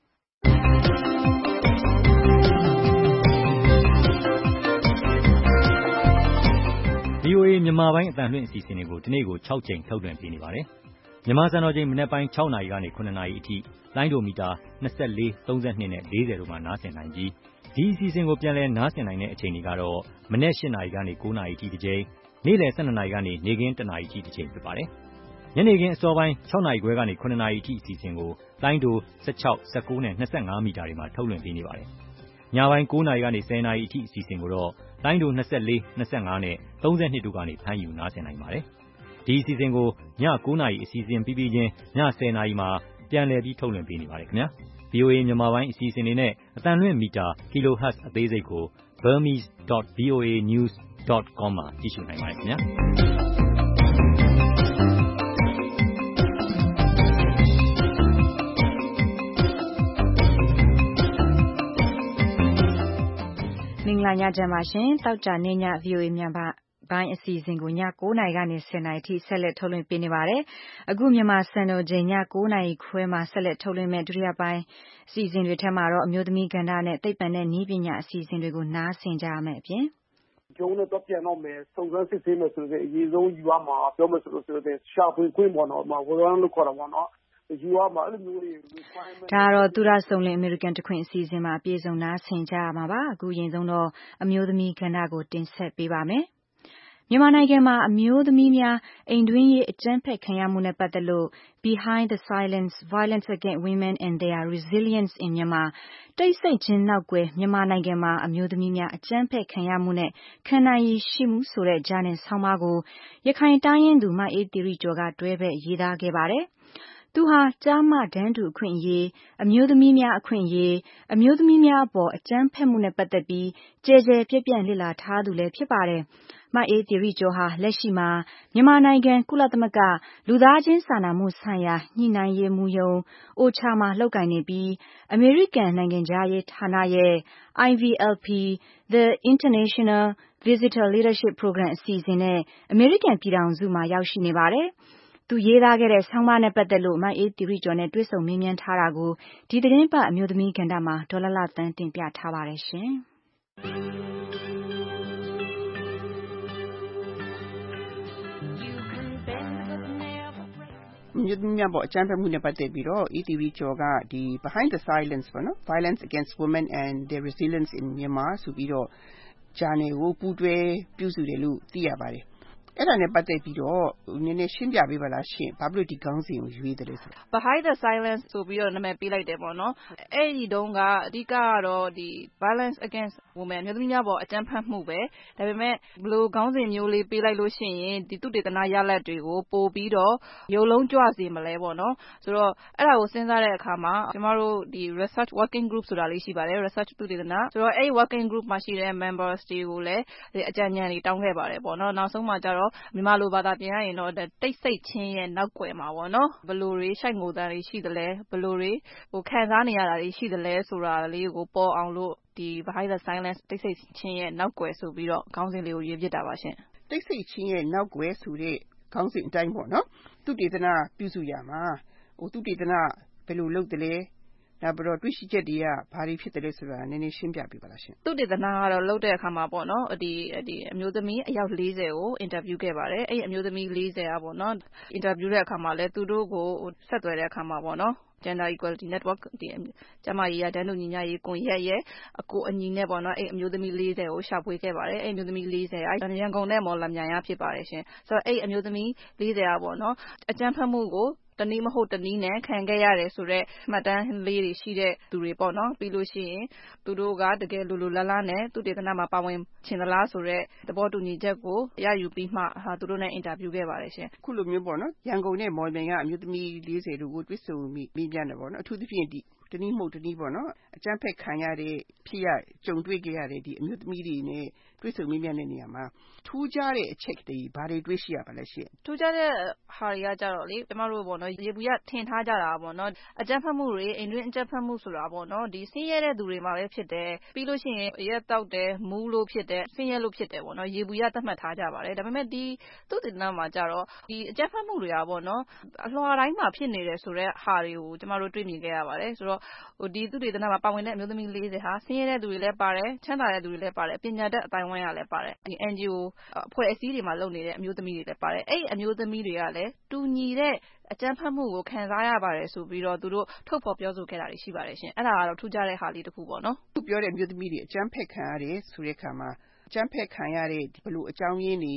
VOA မြန်မာပိုင်းအသံလွှင့်အစီအစဉ်တွေကိုဒီနေ့ကို6ချိန်ထုတ်လွှင့်ပေးနေပါတယ်မြန်မာစံတော်ချိန်မနက်ပိုင်း6နာရီကနေ9နာရီအထိလိုင်းဒိုမီတာ24 32နဲ့40တို့မှာနားဆင်နိုင်ပြီးဒီအစီအစဉ်ကိုပြန်လည်နားဆင်နိုင်တဲ့အချိန်တွေကတော့မနက်8နာရီကနေ9နာရီအထိတစ်ကြိမ်ညနေ့လယ် 12 နာရီကနေ နေ့ခင်း 1 နာရီအထိတစ်ချိန်ဖြစ်ပါတယ်။ညနေခင်းအစောပိုင်း 6 နာရီခွဲကနေ 9 နာရီအထိအစီအစဉ်ကိုလိုင်းတို 16, 19 နဲ့ 25 မီတာတွေမှာထုတ်လွှင့်ပေးနေပါတယ်။ညပိုင်း 9 နာရီကနေ 10 နာရီအထိအစီအစဉ်ကိုတော့လိုင်းတို 24, 25 နဲ့ 32 တို့ကနေဖမ်းယူနားဆင်နိုင်ပါတယ်။ဒီအစီအစဉ်ကိုည 9 နာရီအစီအစဉ်ပြီးပြီးချင်းည 10 နာရီမှာပြန်လည်ပြီးထုတ်လွှင့်ပေးနေပါတယ်ခင်ဗျာ။ VOA မြန်မာပိုင်းအစီအစဉ်တွေနဲ့အသံလွှင့်မီတာ kilohertz အသေးစိတ်ကို burmese.voanews.com မှာကြည့်ရှုနိုင်ပါတယ်ခင်ဗျာ။မင်္ဂလာညချမ်းပါရှင်။သောကြာနေ့ည VOA မြန်မာပိုင်းအစီအစဉ်ကိုည 9 နာရီကနေ 10 နာရီထိဆက်လက်ထုတ်လွှင့်ပေးနေပါတယ်။အခုမြန်မာစံတော်ချိန်ည 9 နာရီခွဲမှာဆက်လက်ထုတ်လွှင့်မဲ့ဒုတိယပိုင်းအစီအစဉ်တွေထက်မှာတော့အမျိုးသမီးကဏ္ဍနဲ့သိပ္ပံနဲ့နည်းပညာအစီအစဉ်တွေကိုနားဆင်ကြရမယ်အပြင်ကျုံးနဲ့တော့ပြန်တော့မယ်စုံစမ်းစစ်ဆေးမယ်ဆိုတဲ့အရေးဆုံးယူရမှာပြောမယ်ဆိုလို့ရှာဖွေခွင့်ပေါ့နော်ဝရမ်းလို့ခေါ်တာပေါ့နော်ယူရမှာအဲ့လိုမျိုးတွေ requirement ဒါတော့သူရဆုံလင်အမေရိကန်တခွင်အစီအစဉ်မှာအပြည့်စုံနားဆင်ကြရမှာပါအခုရင်ဆုံးတော့အမျိုးသမီးကဏ္ဍကိုတင်ဆက်ပေးပါမယ်မြန်မာနိုင်ငံမှာအမျိုးသမီးများအိမ်တွင်းရေးအကြမ်းဖက်ခံရမှုနဲ့ပတ်သက်လို့ Behind the Silence Violence Against Women and Their Resilience in Myanmar တိတ်ဆိတ်ခြင်းနောက်ကွယ်မြန်မာနိုင်ငံမှာအမျိုးသမီးများအကြမ်းဖက်ခံရမှုနဲ့ခံနိုင်ရည်ရှိမှုဆိုတဲ့ဂျာနယ်ဆောင်းပါးကိုရခိုင်တိုင်းရင်းသူမအေးသီရိကျော်ကတွဲဘက်ရေးသားခဲ့ပါတယ်သူဟာကျားမတန်းတူအခွင့်အရေးအမျိုးသမီးများအခွင့်အရေးအမျိုးသမီးများအပေါ်အကြမ်းဖက်မှုနဲ့ပတ်သက်ပြီးကျယ်ကျယ်ပြန့်ပြန့်လေ့လာထားသူလည်းဖြစ်ပါတယ်မအေးသီရိကျော်ဟာလက်ရှိမှာမြန်မာနိုင်ငံကုလသမဂ္ဂလူသားချင်းစာနာမှုဆိုင်ရာညှိနှိုင်းရေးမှူးရုံး OCHA မှာလုပ်ကိုင်နေပြီးအမေရိကန်နိုင်ငံခြားရေးဌာနရဲ့ IVLP The International Visitor Leadership Program အစီအစဉ်နဲ့အမေရိကန်ပြည်ထောင်စုမှာရောက်ရှိနေပါတယ်သူရေးသားခဲ့တဲ့ဆောင်းပါးနဲ့ပတ်သက်လို့မအေးသီရိကျော်နဲ့တွေ့ဆုံမေးမြန်းထားတာကိုဒီသတင်းပတ်အမျိုးသမီးကဏ္ဍမှာဒေါ်လလသန်းတင်ပြထားပါတယ်ရှင်မြို့သမီးများပေါ်အကြမ်းဖက်မှုနဲ့ပတ်သက်ပြီးတော့ ETV ကျော်ကဒီ Behind the Silence ပေါ့နော် Violence Against Women and Their Resilience in Myanmar ဆိုပြီးတော့ channel ကိုပူးတွဲပြုစုတယ်လို့သိရပါတယ်အဲ့ဒါနဲ့ပတ်သက်ပြီးတော့နည်းနည်းရှင်းပြပေးပါလားရှင်ဘာဖြစ်လို့ဒီခေါင်းစဉ်ကိုရွေးတယ်လဲဆို Behind the Silence ဆိုပြီးတော့နာမည်ပေးလိုက်တယ်ပေါ့နော်အဲ့ဒီတုန်းကအဓိကကတော့ဒီ Violence Against Women မျိုးသမီးများပေါ်အကြမ်းဖက်မှုပဲဒါပေမဲ့ဘယ်လိုခေါင်းစဉ်မျိုးလေးပေးလိုက်လို့ရှိရင်ဒီသုတေသနရလဒ်တွေကိုပို့ပြီးတော့ရုပ်လုံးကြွစေမလဲပေါ့နော်ဆိုတော့အဲ့ဒါကိုစဉ်းစားတဲ့အခါမှာကျမတို့ဒီ research working group ဆိုတာလေးရှိပါတယ် research သုတေသနဆိုတော့အဲ့ဒီ working group မှာရှိတဲ့ members တွေကိုလည်းအကြံဉာဏ်တွေတောင်းခဲ့ပါတယ်ပေါ့နော်နောက်ဆုံးမှာကျတော့မြန်မာလိုဘာသာပြန်ရရင်တော့တိတ်ဆိတ်ခြင်းရဲ့နောက်ွယ်မှာပေါ့နော်ဘယ်လိုတွေရှိုက်ငိုတန်းတွေရှိသလဲဘယ်လိုတွေခံစားနေရတာတွေရှိသလဲဆိုတာလေးကိုပေါ်အောင်လို့ဒီ Behind the Silence တိတ်ဆိတ်ခြင်းရဲ့နောက်ွယ်ဆိုပြီးတော့ခေါင်းစဉ်လေးကိုရွေးပြတာပါရှင်တိတ်ဆိတ်ခြင်းရဲ့နောက်ွယ်ဆိုတဲ့ခေါင်းစဉ်အတိုင်းပေါ့နော်သုတေသနပြုစုရမှာသုတေသနဘယ်လိုလုပ်တယ်လဲနောက်ပြီးတော့တွေ့ရှိချက်တွေကဘာတွေဖြစ်တယ်လဲဆိုတာနည်းနည်းရှင်းပြပေးပါလားရှင်သုတေသနကတော့လုပ်တဲ့အခါမှာပေါ့နော်ဒီအမျိုးသမီးအယောက်40ကိုအင်တာဗျူးခဲ့ပါတယ်အဲ့ဒီအမျိုးသမီး40อ่ะပေါ့နော်အင်တာဗျူးတဲ့အခါမှာလဲသူတို့ကိုဆက်သွယ်တဲ့အခါမှာပေါ့နော်Gender Equality Network ဒီကျမကြီးရတန်းတူညီမျှရေးကွန်ရက်ရဲ့အကိုအညီနဲ့ပေါ့နော်အဲ့အမျိုးသမီး40ကိုရှာဖွေခဲ့ပါတယ်အဲ့အမျိုးသမီး40ရန်ကုန်နဲ့မော်လမြိုင်ရဖြစ်ပါတယ်ရှင်ဆိုတော့အဲ့အမျိုးသမီး40อ่ะပေါ့နော်အကြမ်းဖက်မှုကိုတနည်းမဟုတ်တနည်းနဲ့ခံခဲ့ရတယ်ဆိုတော့မှတ်တမ်းလေးတွေရှိတဲ့သူတွေပေါ့နော်ပြီးလို့ရှိရင်သူတို့ကတကယ်လူလားလားနဲ့သူတေသနာမှာပါဝင်ချင်သလားဆိုတော့သဘောတူညီချက်ကိုရယူပြီးမှသူတို့နဲ့အင်တာဗျူးခဲ့ပါတယ်ရှင်ခုလိုမျိုးပေါ့နော်ရန်ကုန်နဲ့မော်လမြိုင်ကအမျိုးသမီး40တို့ကိုတွေ့ဆုံမိပြန်တယ်ပေါ့နော်အထူးသဖြင့်ဒီတနည်းမဟုတ်တနည်းပေါ့နော်အကြမ်းဖက်ခံရတဲ့ဖြစ်ရကြုံတွေ့ခဲ့ရတဲ့ဒီအမျိုးသမီးတွေနဲ့တွေ့ဆုံမိပြန်တဲ့နေရာမှာထူးခြားတဲ့အချက်တွေဘာတွေတွေ့ရှိရပါလဲရှင်ထူးခြားတဲ့ဟာတွေကကြတော့လေကျမတို့ပေါ့နော်ရေဘူးရထင်ထားကြတာပေါ့နော်အကြမ်းဖက်မှုတွေအိမ်တွင်းအကြမ်းဖက်မှုဆိုတာပေါ့နော်ဒီဆင်းရဲတဲ့သူတွေမှာပဲဖြစ်တယ်ပြီးလို့ရှိရင်ရက်တောက်တယ်မူးလို့ဖြစ်တယ်ဆင်းရဲလို့ဖြစ်တယ်ပေါ့နော်ရေဘူးရသတ်မှတ်ထားကြပါတယ်ဒါပေမဲ့ဒီသုတေသနမှာကြတော့ဒီအကြမ်းဖက်မှုတွေကပေါ့နော်အလွှာတိုင်းမှာဖြစ်နေတယ်ဆိုတော့ဟာတွေကိုကျမတို့တွေ့မြင်ခဲ့ရပါတယ်ဆိုတော့ဒီသုတေသနမှာပါဝင်တဲ့အမျိုးသမီး40ဟာဆင်းရဲတဲ့သူတွေလည်းပါတယ်ချမ်းသာတဲ့သူတွေလည်းပါတယ်ပညာတတ်အတိုင်းဝိုင်းကလည်းပါတယ်ဒီ NGO အဖွဲ့အစည်းတွေမှာလုပ်နေတဲ့အမျိုးသမီးတွေလည်းပါတယ်အဲ့အမျိုးသမီးတွေကလည်းတူညီတဲ့အကြမ်းဖက်မှုကိုခံစားရပါတယ်ဆိုပြီးတော့သူတို့ထုတ်ဖော်ပြောဆိုခဲ့တာတွေရှိပါတယ်ရှင်အဲ့ဒါကတော့ထူးခြားတဲ့ဟာလေးတစ်ခုပေါ့နော်သူပြောတဲ့အမျိုးသမီးတွေအကြမ်းဖက်ခံရတယ်ဆိုတဲ့အခါမှာအကြမ်းဖက်ခံရတဲ့ဘယ်လိုအကြောင်းရင်းတွေ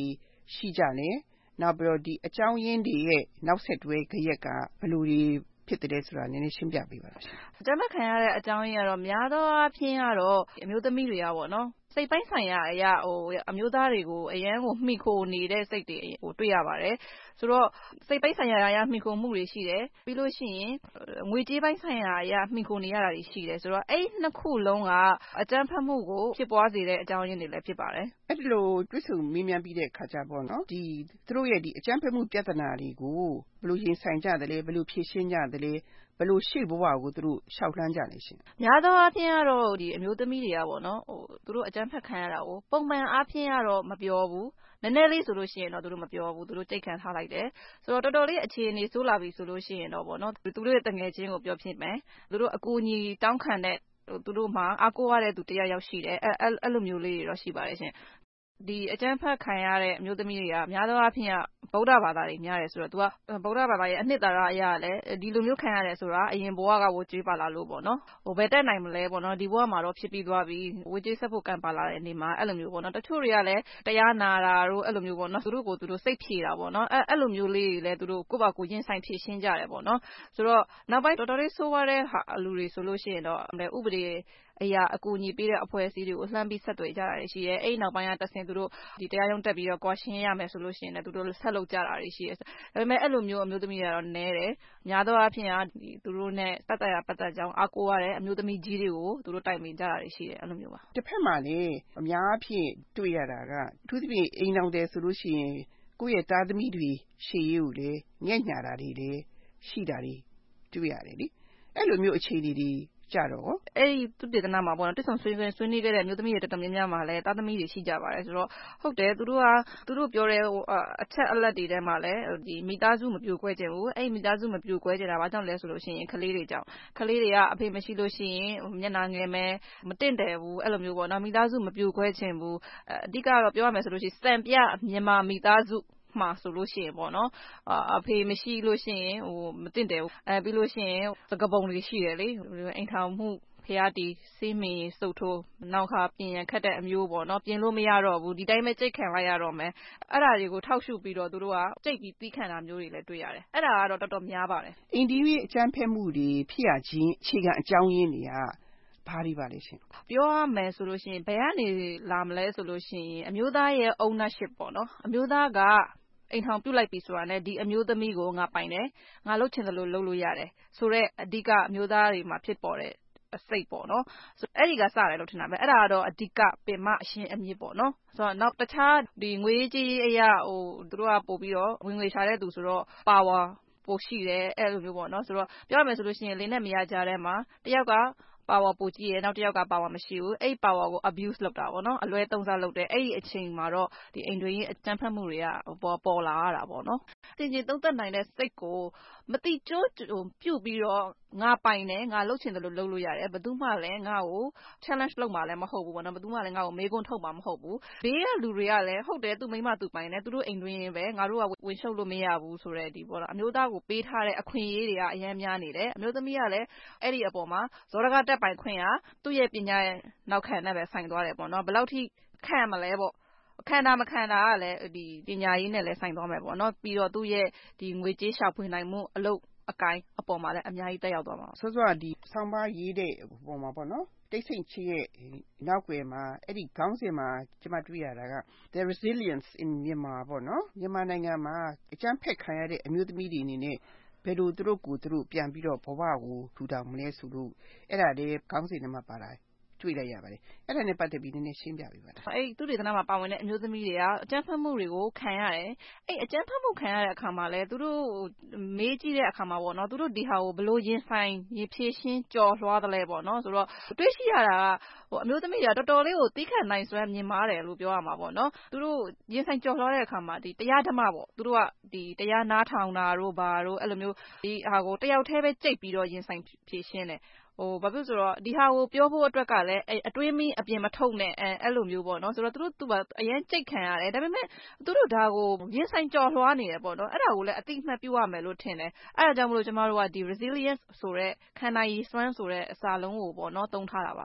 ရှိကြလဲနောက်ပြီးတော့ဒီအကြောင်းရင်းတွေရဲ့နောက်ဆက်တွဲကြရက်ကဘယ်လိုတွေဖြစ်တယ်ဆိုတာနည်းနည်းရှင်းပြပေးပါလားရှင်အကြမ်းဖက်ခံရတဲ့အကြောင်းရင်းကတော့များသောအားဖြင့်ကတော့အမျိုးသမီးတွေကပေါ့နော်စိတ်ပိုင်းဆိုင်ရာအရာအမျိုးသားတွေကိုအရန်ကိုမှီခိုနေတဲ့စိတ်တွေတွေ့ရပါတယ်ဆိုတော့စိတ်ပိုင်းဆိုင်ရာအရာမှီခိုမှုတွေရှိတယ်ပြီးလို့ရှိရင်ငွေကြေးပိုင်းဆိုင်ရာအရာမှီခိုနေရတာတွေရှိတယ်ဆိုတော့အဲ့နှစ်ခုလုံးကအကြမ်းဖက်မှုကိုဖြစ်ပွားစေတဲ့အကြောင်းရင်းတွေလည်းဖြစ်ပါတယ်အဲ့ဒီလိုတွေ့ဆုံမေးမြန်းပြီးတဲ့အခါကျပေါ့နော်ဒီသူတို့ရဲ့ဒီအကြမ်းဖက်မှုပြဿနာတွေကိုဘယ်လိုရင်ဆိုင်ကြသလဲဘယ်လိုဖြေရှင်းကြသလဲဘယ်လိုရှေ့ဘဝကိုသူတို့ရှောက်လှမ်းကြလဲရှင်များသောအားဖြင့်ကတော့ဒီအမျိုးသမီးတွေကပေါ့နော်သူတို့အကြမ်းဖက်ခံရတာကိုပုံမှန်အားဖြင့်ကတော့မပြောဘူးနည်းနည်းလေးဆိုလို့ရှိရင်တော့သူတို့မပြောဘူးသူတို့ကြိတ်ခံထားလိုက်တယ်ဆိုတော့တော်တော်လေးအခြေအနေဆိုးလာပြီဆိုလို့ရှိရင်တော့ပေါ့နော်သူတို့ရဲ့တငယ်ချင်းကိုပြောဖြစ်မယ်သူတို့အကူအညီတောင်းခံတဲ့သူတို့မှာအားကိုးရတဲ့သူတယောက်ရှိတယ်အဲ့လိုမျိုးလေးတွေတော့ရှိပါတယ်ရှင်ဒီအကျန်းဖတ်ခံရတဲ့အမျိုးသမီးတွေကများသောအားဖြင့်ဗုဒ္ဓဘာသာတွေများတယ်ဆိုတော့ तू ကဗုဒ္ဓဘာသာရဲ့အနှစ်သာရအရာလည်းဒီလိုမျိုးခံရတယ်ဆိုတာအရင်ဘဝကဝကြေးပါလာလို့ပေါ့နော်ဘယ်တက်နိုင်မလဲပေါ့နော်ဒီဘဝမှာတော့ဖြစ်ပြီးသွားပြီဝကြေးဆက်ဖို့ကံပါလာတဲ့အနေမှာအဲ့လိုမျိုးပေါ့နော်တချို့တွေကလည်းတရားနာတာတို့အဲ့လိုမျိုးပေါ့နော်သူတို့ကိုသူတို့စိတ်ဖြေတာပေါ့နော်အဲ့လိုမျိုးလေးတွေလည်းသူတို့ကိုယ့်ဘာကိုရင်ဆိုင်ဖြေရှင်းကြတယ်ပေါ့နော်ဆိုတော့နောက်ပိုင်းတော်တော်လေးဆိုးရတဲ့လူတွေဆိုလို့ရှိရင်တော့ဥပဒေအရာအကူအညီပေးတဲ့အဖွဲ့အစည်းတွေကိုလှမ်းပြီးဆက်သွယ်ကြတာရှိရဲအဲ့နောက်ပိုင်းကတဆင်သူတို့ဒီတရားရုံးတက်ပြီးတော့ကွာရှင်းရမယ်ဆိုလို့ရှိရင်လည်းသူတို့ဆက်လုပ်ကြတာရှိရဲဒါပေမဲ့အဲ့လိုမျိုးအမျိုးသမီးတွေကတော့နည်းတယ်များသောအားဖြင့်သူတို့နဲ့ပတ်သက်ကြောင်းအားကိုးရတဲ့အမျိုးသမီးကြီးတွေကိုသူတို့တိုင်ပင်ကြတာရှိရဲအဲ့လိုမျိုးပါတစ်ဖက်မှာလည်းအများအားဖြင့်တွေ့ရတာကအထူးသဖြင့်အိမ်တော်တယ်ဆိုလို့ရှိရင်ကိုယ့်ရဲ့သားသမီးတွေရှေ့ရေးကိုလည်းငဲ့ညာတာတွေလည်းရှိတာတွေတွေ့ရတယ်လေအဲ့လိုမျိုးအခြေအနေတွေကြတော့အဲ့ဒီသူတေသနာမှာပေါ့နော်တက်ဆောင်ဆွေးနွေးခဲ့တဲ့မျိုးသမီးတွေတော်တော်များများမှာလည်းသားသမီးတွေရှိကြပါတယ်ဆိုတော့ဟုတ်တယ်သူတို့ပြောတဲ့အချက်အလက်တွေထဲမှာလည်းဒီမိသားစုမပြိုကွဲကြဘူးအဲ့မိသားစုမပြိုကွဲကြတာဘာကြောင့်လဲဆိုလို့ရှိရင်ကလေးတွေကြောင့်ကလေးတွေကအဖေမရှိလို့ရှိရင်မျက်နှာငယ်မယ်မတင့်တယ်ဘူးအဲ့လိုမျိုးပေါ့နော်မိသားစုမပြိုကွဲခြင်းဘူးအဓိကတော့ပြောရမယ်ဆိုလို့ရှိရင်စံပြမြန်မာမိသားစုမှာဆိုလို့ရှိရင်ပေါ့နော်အဖေမရှိလို့ရှိရင်မတင့်တယ်ဘူးပြီးလို့ရှိရင်သကပုံတွေရှိတယ်လေအိမ်ထောင်မှုဖျားတီစေးမင်းစုပ်ထိုးနောက်ခါပြင်ရန်ခတ်တဲ့အမျိုးပေါ့နော်ပြင်လို့မရတော့ဘူးဒီတိုင်းပဲကြိတ်ခံလိုက်ရတော့မယ်အဲ့ဒါတွေကိုထောက်ရှုပြီးတော့သူတို့ကကြိတ်ပြီးတီးခံတာမျိုးတွေလည်းတွေ့ရတယ်အဲ့ဒါကတော့တော်တော်များပါတယ်အိန္ဒိယအကြမ်းဖက်မှုတွေဖြစ်ရခြင်းအခြေခံအကြောင်းရင်းတွေကဘာတွေပါလဲရှင်ပြောရမယ်ဆိုလို့ရှိရင်ဘယ်ကနေလာမလဲဆိုလို့ရှိရင်အမျိုးသားရဲ့ ownership ပေါ့နော်အမျိုးသားကအိမ်ထောင်ပြုတ်လိုက်ပြီဆိုတာနဲ့ဒီအမျိုးသမီးကိုငါပိုင်တယ်ငါလှုပ်ချင်တယ်လို့လှုပ်လို့ရတယ်ဆိုတော့အဓိကအမျိုးသားတွေမှာဖြစ်ပေါ်တဲ့အစိတ်ပေါ့နော်ဆိုအဲ့ဒီကစတယ်လို့ထင်တာပဲအဲ့ဒါကတော့အဓိကပင်မအရှင်းအမြစ်ပေါ့နော်ဆိုတော့နောက်တခြားဒီငွေကြီးအရာသူတို့ကပို့ပြီးတော့ဝင်ငွေရှာတဲ့သူဆိုတော့ power ပိုရှိတယ်အဲ့လိုမျိုးပေါ့နော်ဆိုတော့ပြောရမယ်ဆိုလို့ရှိရင်လင်းနဲ့မရကြတဲ့မှာတယောက်ကpower ပိုကြည့်ရဲနောက်တစ်ယောက်က power မရှိဘူးအဲ့ power ကို abuse လုပ်တာပေါ့နော်အလွဲသုံးစားလုပ်တယ်အဲ့ဒီအချိန်မှာတော့ဒီအိမ်တွင်းအကြမ်းဖက်မှုတွေကပေါ်လာရတာပေါ့နော်တင်ကျင်သုံးသက်နိုင်တဲ့စိတ်ကိုမတိကျိုးပြုတ်ပြီးတော့ငါပိုင်တယ်ငါလှုပ်ချင်တယ်လို့လှုပ်လို့ရတယ်ဘယ်သူမှလည်းငါ့ကို challenge လုပ်မှာလည်းမဟုတ်ဘူးပေါ့နော်ဘယ်သူမှလည်းငါ့ကိုမေးခွန်းထုတ်မှာမဟုတ်ဘူးဘေးကလူတွေကလည်းဟုတ်တယ်သူမိမသူပိုင်တယ်သူတို့အိမ်တွင်းပဲငါတို့ကဝင်ရှုပ်လို့မရဘူးဆိုတဲ့ဒီပေါ့နော်အမျိုးသားကိုပေးထားတဲ့အခွင့်အရေးတွေကအများများနေတယ်အမျိုးသမီးကလည်းအဲ့ဒီအပေါ်မှာဇောရကတက်ပိုင်ခွင့်ကသူ့ရဲ့ပညာရဲ့နောက်ခံနဲ့ပဲဆိုင်သွားတယ်ပေါ့နော်ဘယ်လောက်ထိခံမလဲပေါ့ခန္ဓာမခန္ဓာကလည်းဒီပညာရေးနဲ့လည်းဆိုင်သွားမယ်ပေါ့နော်ပြီးတော့သူ့ရဲ့ဒီငွေကြေးရှာဖွေနိုင်မှုအလုပ်အကိုင်အပေါ်မှာလည်းအများကြီးတက်ရောက်သွားမှာစောစောဒီဆောင်းပါးရေးတဲ့ပုံမှာပေါ့နော်တိတ်ဆိတ်ချီရဲ့နောက်ွယ်မှာအဲ့ဒီခေါင်းစဉ်မှာကျွန်မတွေ့ရတာက the resilience in Myanmar ပေါ့နော်မြန်မာနိုင်ငံမှာအကြမ်းဖက်ခံရတဲ့အမျိုးသမီးတွေအနေနဲ့ဘယ်လိုသူတို့ကိုသူတို့ပြန်ပြီးတော့ဘဝကိုထူထောင်မလဲဆိုလို့အဲ့ဒါလေးခေါင်းစဉ်ထဲမှာပါလာတွေ့လိုက်ရပါတယ်အဲ့ဒါနဲ့ပတ်သက်ပြီးနည်းနည်းရှင်းပြပေးပါလားအဲ့သူတေသနာမှာပါဝင်တဲ့အမျိုးသမီးတွေကအကြမ်းဖက်မှုတွေကိုခံရတယ်အဲ့အကြမ်းဖက်မှုခံရတဲ့အခါမှာလဲသူတို့မေးကြည့်တဲ့အခါမှာပေါ့နော်သူတို့ဒီဟာကိုဘလို့ရင်ဆိုင်ရင်ဖြည့်ရှင်းကြော်လွှားတယ်လဲပေါ့နော်ဆိုတော့တွေ့ရှိရတာကအမျိုးသမီးတွေကတော်တော်လေးကိုတီးခတ်နိုင်စွမ်းမြင်မာတယ်လို့ပြောရမှာပေါ့နော်သူတို့ရင်ဆိုင်ကြော်လွှားတဲ့အခါမှာဒီတရားဓမ္မပေါ့သူတို့ကဒီတရားနားထောင်တာတို့ဘာတို့အဲ့လိုမျိုးဒီဟာကိုတယောက်တည်းပဲကြိတ်ပြီးတော့ရင်ဆိုင်ဖြည့်ရှင်းတယ်ဘာဖြစ်ဆိုတော့ဒီဟာကိုပြောဖို့အတွက်ကလည်းအတွင်းမင်းအပြင်မထုတ်နဲ့အဲ့လိုမျိုးပေါ့နော်ဆိုတော့သူကအရင်ကြိတ်ခံရတယ်ဒါပေမဲ့သူတို့ဒါကိုရင်ဆိုင်ကြော်လွှားနေတယ်ပေါ့နော်အဲ့ဒါကိုလည်းအတိအမှတ်ပြုရမယ်လို့ထင်တယ်အဲ့ဒါကြောင့်မလို့ကျမတို့ကဒီ resilience ဆိုတဲ့ခန္ဓာရည်စွမ်းဆိုတဲ့အစာလုံးကိုပေါ့နော်သုံးထားတာပါ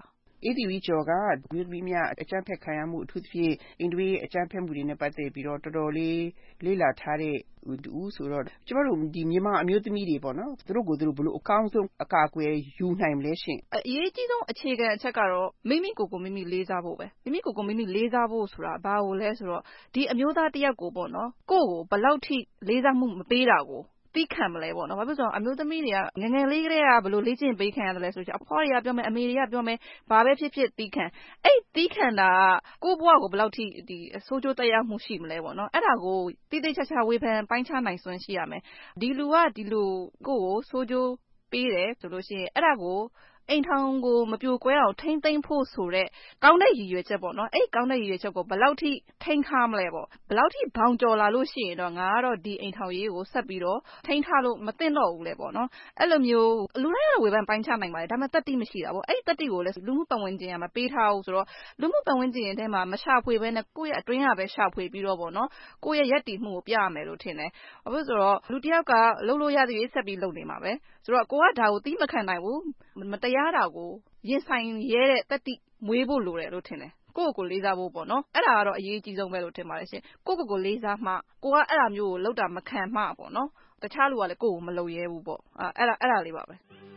ATV ကျော်ကမြို့သမီးများအကြမ်းဖက်ခံရမှုအထူးသဖြင့်အိမ်တွင်းအကြမ်းဖက်မှုတွေနဲ့ပတ်သက်ပြီးတော့တော်တော်လေးလေ့လာထားတဲ့တူဆိုတော့ကျမတို့ဒီမြန်မာအမျိုးသမီးတွေပေါ့နော်သူတို့ကိုသူတို့ဘယ်လိုအကောင်းဆုံးအကာအကွယ်ယူနိုင်မလဲရှင်အရေးကြီးဆုံးအခြေခံအချက်ကတော့မိမိကိုယ်ကိုမိမိလေးစားဖို့ပဲမိမိကိုယ်ကိုမိမိလေးစားဖို့ဆိုတာဘာကိုလဲဆိုတော့ဒီအမျိုးသားတယောက်ကိုပေါ့နော်ကိုယ့်ကိုဘယ်လောက်ထိလေးစားမှုမပေးတာကိုသိခံမလဲပေါ့နော်ဘာဖြစ်လို့ဆိုတော့အမျိုးသမီးတွေကငငယ်လေးကလေးကဘယ်လိုလေ့ကျင့်ပေးခံရတယ်လဲဆိုတော့အဖွားတွေကပြောမယ်အမေတွေကပြောမယ်ဘာပဲဖြစ်ဖြစ်သိခံအဲ့သိခံတာကိုယ့်ဘဝကိုဘယ်လောက်ထိဒီအဆိုးကျိုးသက်ရောက်မှုရှိမလဲပေါ့နော်အဲ့ဒါကိုတိတိကျကျဝေဖန်ပိုင်းခြားနိုင်စွမ်းရှိရမယ်ဒီလူကဒီလူကိုယ့်ကိုဆိုးကျိုးပေးတယ်ဆိုလို့ရှိရင်အဲ့ဒါကိုအိမ်ထောင်ကိုမပြိုကွဲအောင်ထိမ့်သိမ့်ဖို့ဆိုတဲ့ကောင်းတဲ့ရည်ရွယ်ချက်ပေါ့နော်အဲ့ကောင်းတဲ့ရည်ရွယ်ချက်ကိုဘယ်လောက်ထိထိန်းထားမလဲပေါ့ဘယ်လောက်ထိဘောင်ကျော်လာလို့ရှိရင်တော့ငါကတော့ဒီအိမ်ထောင်ရေးကိုဆက်ပြီးတော့ထိန်းထားလို့မသင့်တော့ဘူးလေပေါ့နော်အဲ့လိုမျိုးလူတိုင်းကဝေဖန်ပိုင်းခြားနိုင်ပါတယ်ဒါပေမဲ့တတိမရှိတာပေါ့အဲ့တတိကိုလည်းလူမှုပတ်ဝန်းကျင်ကမပေးထားဘူးဆိုတော့လူမှုပတ်ဝန်းကျင်ထဲမှာမရှာဖွေဘဲနဲ့ကိုယ့်ရဲ့အတွင်းကပဲရှာဖွေပြီးတော့ပေါ့နော်ကိုယ့်ရဲ့ရည်တည်မှုကိုပြရမယ်လို့ထင်တယ်ဘာဖြစ်ဆိုတော့လူတစ်ယောက်ကလှုပ်လို့ရသေးဆက်ပြီးလှုပ်နေမှာပဲဆိုတော့ကိုကဒါကိုသီးမခံနိုင်ဘူးမတရားတာကိုရင်ဆိုင်ရဲတဲ့တတိမွေးဖို့လိုတယ်လို့ထင်တယ်ကိုယ့်ကိုလေးစားဖို့ပေါ့နော်အဲ့ဒါကတော့အရေးကြီးဆုံးပဲလို့ထင်ပါတယ်ရှင်ကိုယ့်ကိုလေးစားမှကိုကအဲ့ဒါမျိုးကိုလောက်တာမခံမှပေါ့နော်တခြားလူကလည်းကိုယ့်ကိုမလုပ်ရဲဘူးပေါ့အဲ့ဒါလေးပါပဲ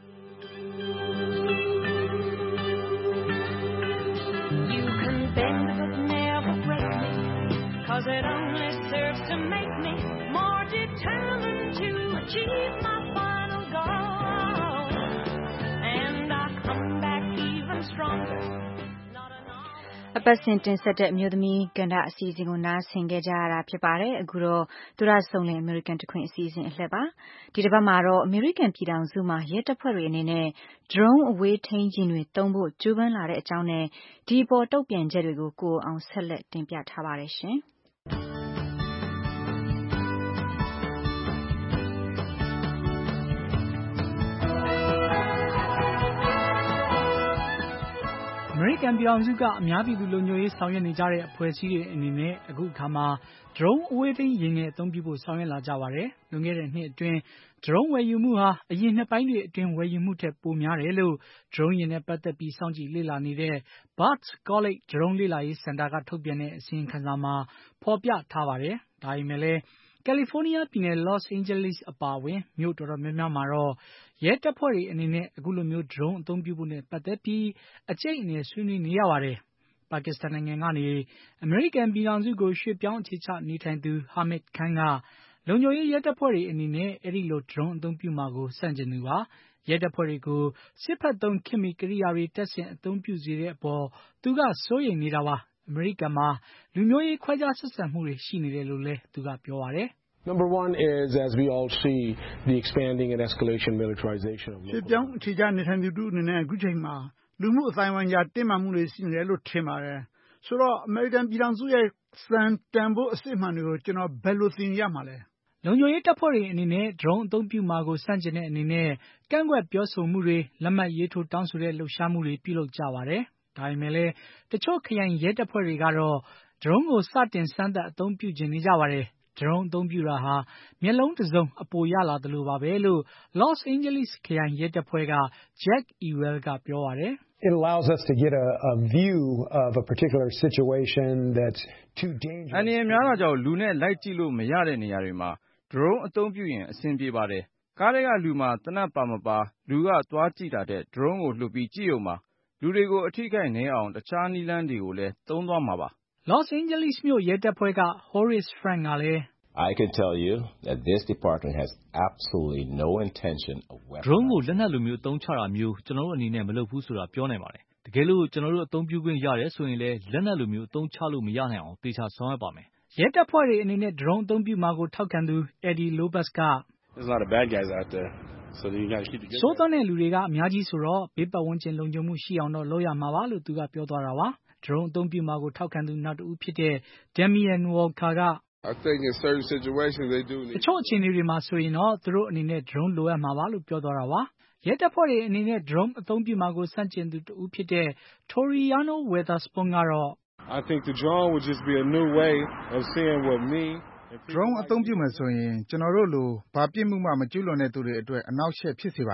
You can bend but never break me cause it only serves to make me more determined to achieve my final goal and I come back even stronger အပတ်စဉ်တင်ဆက်တဲ့အမျိုးသမီးကဏ္ဍအစီအစဉ်ကိုနားဆင်ခဲ့ကြရတာဖြစ်ပါတယ်အခုတော့သူရဆုံးလင် American တခွင်အစီအစဉ်အလှည့်ပါဒီတစ်ပတ်မှာတော့ American ပြည်ထောင်စုမှာရဲတပ်ဖွဲ့တွေအနေနဲ့ drone အဝေးထိန်းယာဉ်တွေသုံးဖို့ကြိုးပမ်းလာတဲ့အကြောင်းနဲ့ဒီပေါ်တုံ့ပြန်ချက်တွေကိုကိုအောင်ဆက်လက်တင်ပြထားပါတယ်ရှင်အမေရိကန်ပြည်ထောင်စုကအများပြည်သူလုံခြုံရေးဆောင်ရွက်နေကြတဲ့အဖွဲ့အစည်းတွေအနေနဲ့အခုအခါမှာ drone အဝေးထိန်းယာဉ်ငယ်အသုံးပြုဖို့ဆောင်ရွက်လာကြပါတယ်။လွန်ခဲ့တဲ့နှစ်အတွင်း drone ဝယ်ယူမှုဟာအရင်နှစ်ပိုင်းတွေအတွင်းဝယ်ယူမှုထက်ပိုများတယ်လို့ drone ယာဉ်နဲ့ပတ်သက်ပြီးစောင့်ကြည့်လေ့လာနေတဲ့ Barts College Drone လေ့လာရေးစင်တာကထုတ်ပြန်တဲ့အစီရင်ခံစာမှာဖော်ပြထားပါတယ်။ဒါပေမဲ့လည်းကယ်လီဖိုးနီးယားပြည်နယ် Los Angeles အပါအဝင်မြို့တော်တော်များများမှာတော့ရဲတပ်ဖွဲ့တွေအနေနဲ့အခုလိုမျိုး drone အသုံးပြုဖို့နဲ့ပတ်သက်ပြီးအကျိတ်အနယ်ဆွေးနွေးနေရပါတယ်။ပါကစ္စတန်နိုင်ငံကနေအမေရိကန်ပြည်ထောင်စုကိုရွှေ့ပြောင်းအခြေချနေထိုင်သူ Hamid Khan ကလုံခြုံရေးရဲတပ်ဖွဲ့တွေအနေနဲ့အဲဒီလို drone အသုံးပြုမှာကိုဆန့်ကျင်သူပါ။ရဲတပ်ဖွဲ့တွေကိုစစ်ဖက်သုံးခေတ်မီကိရိယာတွေတပ်ဆင်အသုံးပြုစေတဲ့အပေါ်သူကစိုးရိမ်နေတာပါ။အမေရိကန်မှာလူမျိုးရေးခွဲခြားဆက်ဆံမှုတွေရှိနေတယ်လို့လည်းသူကပြောပါတယ်။ Number one is, as we all see, the expanding and escalation militarization of local. ရွှေ့ပြောင်းအခြေချနေထိုင်သူတို့အနေနဲ့အခုချိန်မှာလူမှုအသိုင်းအဝိုင်းကြားတင်းမာမှုတွေရှိနေတယ်လို့ထင်ပါတယ်။ဆိုတော့အမေရိကန်ပြည်ထောင်စုရဲ့စံတန်ဖို့အစစ်အမှန်တွေကိုကျွန်တော်ဘယ်လိုသင်ရမှာလဲ။လုံခြုံရေးတပ်ဖွဲ့တွေအနေနဲ့ drone အသုံးပြုမှာကိုစန့်ကျင်တဲ့အနေနဲ့ကန့်ကွက်ပြောဆိုမှုတွေလက်မှတ်ရေးထိုးတောင်းဆိုတဲ့လှုပ်ရှားမှုတွေပြုလုပ်ကြပါတယ်။ဒါပေမဲ့လည်းတချို့ခရိုင်ရဲတပ်ဖွဲ့တွေကတော့ drone ကိုစတင်စမ်းသပ်အသုံးပြုခြင်းနေကြပါတယ်။ drone အသုံးပြုတာဟာမျက်လုံးတစ်စုံအပိုရလာသလိုပါပဲလို့ Los Angeles ခရိုင်ရဲတပ်ဖွဲ့က Jack Ewell ကပြောပါတယ်။ It allows us to get a view of a particular situation that's too dangerous. အန္တရာယ်များတာကြောင့်လူနဲ့လိုက်ကြည့်လို့မရတဲ့နေရာတွေမှာ drone အသုံးပြုရင်အဆင်ပြေပါတယ်။ကားထဲကလူမှာသေနတ်ပါမပါလူကသွားကြည့်တာတဲ့ drone ကိုလှုပ်ပြီးကြည့်ရုံပါ။လူတွေကိုအထိခိုက်နည်းအောင်တခြားနည်းလမ်းတွေကိုလည်းသုံးသွားမှာပါ။ Los Angeles မြို့ရဲတပ်ဖွဲ့က Horace Frank ကလည်း I can tell you that this department has absolutely no intention of drone ကိုလက်နက်လိုမျိုးအသုံးချတာမျိုးကျွန်တော်တို့အနေနဲ့မလုပ်ဘူးဆိုတာပြောနိုင်ပါတယ်။တကယ်လို့ကျွန်တော်တို့အသုံးပြုခွင့်ရတယ်ဆိုရင်လည်းလက်နက်လိုမျိုးအသုံးချလို့မရနိုင်အောင်သေချာဆောင်ရွက်ပါမယ်။ရဲတပ်ဖွဲ့တွေအနေနဲ့ drone အသုံးပြုမှာကိုထောက်ခံသူ Eddie Lopez က There's a lot of bad guys out there. So you got to keep together. ဆိုးသွမ်းတဲ့လူတွေကအများကြီးဆိုတော့ဘေးပတ်ဝန်းကျင်လုံခြုံမှုရှိအောင်တော့လုပ်ရမှာပါလို့သူကပြောသွားတာပါ။ drone အသုံးပြုမှာကိုထောက်ခံသူနောက်တစ်ဦးဖြစ်တဲ့ Damian Walker က I think in certain situations they do need တချို့အခြေအနေတွေမှာဆိုရင်တော့သူတို့အနေနဲ့ drone လိုအပ်မှာပါလို့ပြောသွားတာပါရဲတပ်ဖွဲ့တွေအနေနဲ့ drone အသုံးပြုမှာကိုစန့်ကျင်သူတစ်ဦးဖြစ်တဲ့ Toriano Weatherspoon ကတော့ I think the drone would just be a new way of seeing what me drone အသုံးပြုမယ်ဆိုရင်ကျွန်တော်တို့လိုဘာပြစ်မှုမှမကျူးလွန်တဲ့သူတွေအတွက်အနောက်ရှက်ဖြစ်စေပါတယ်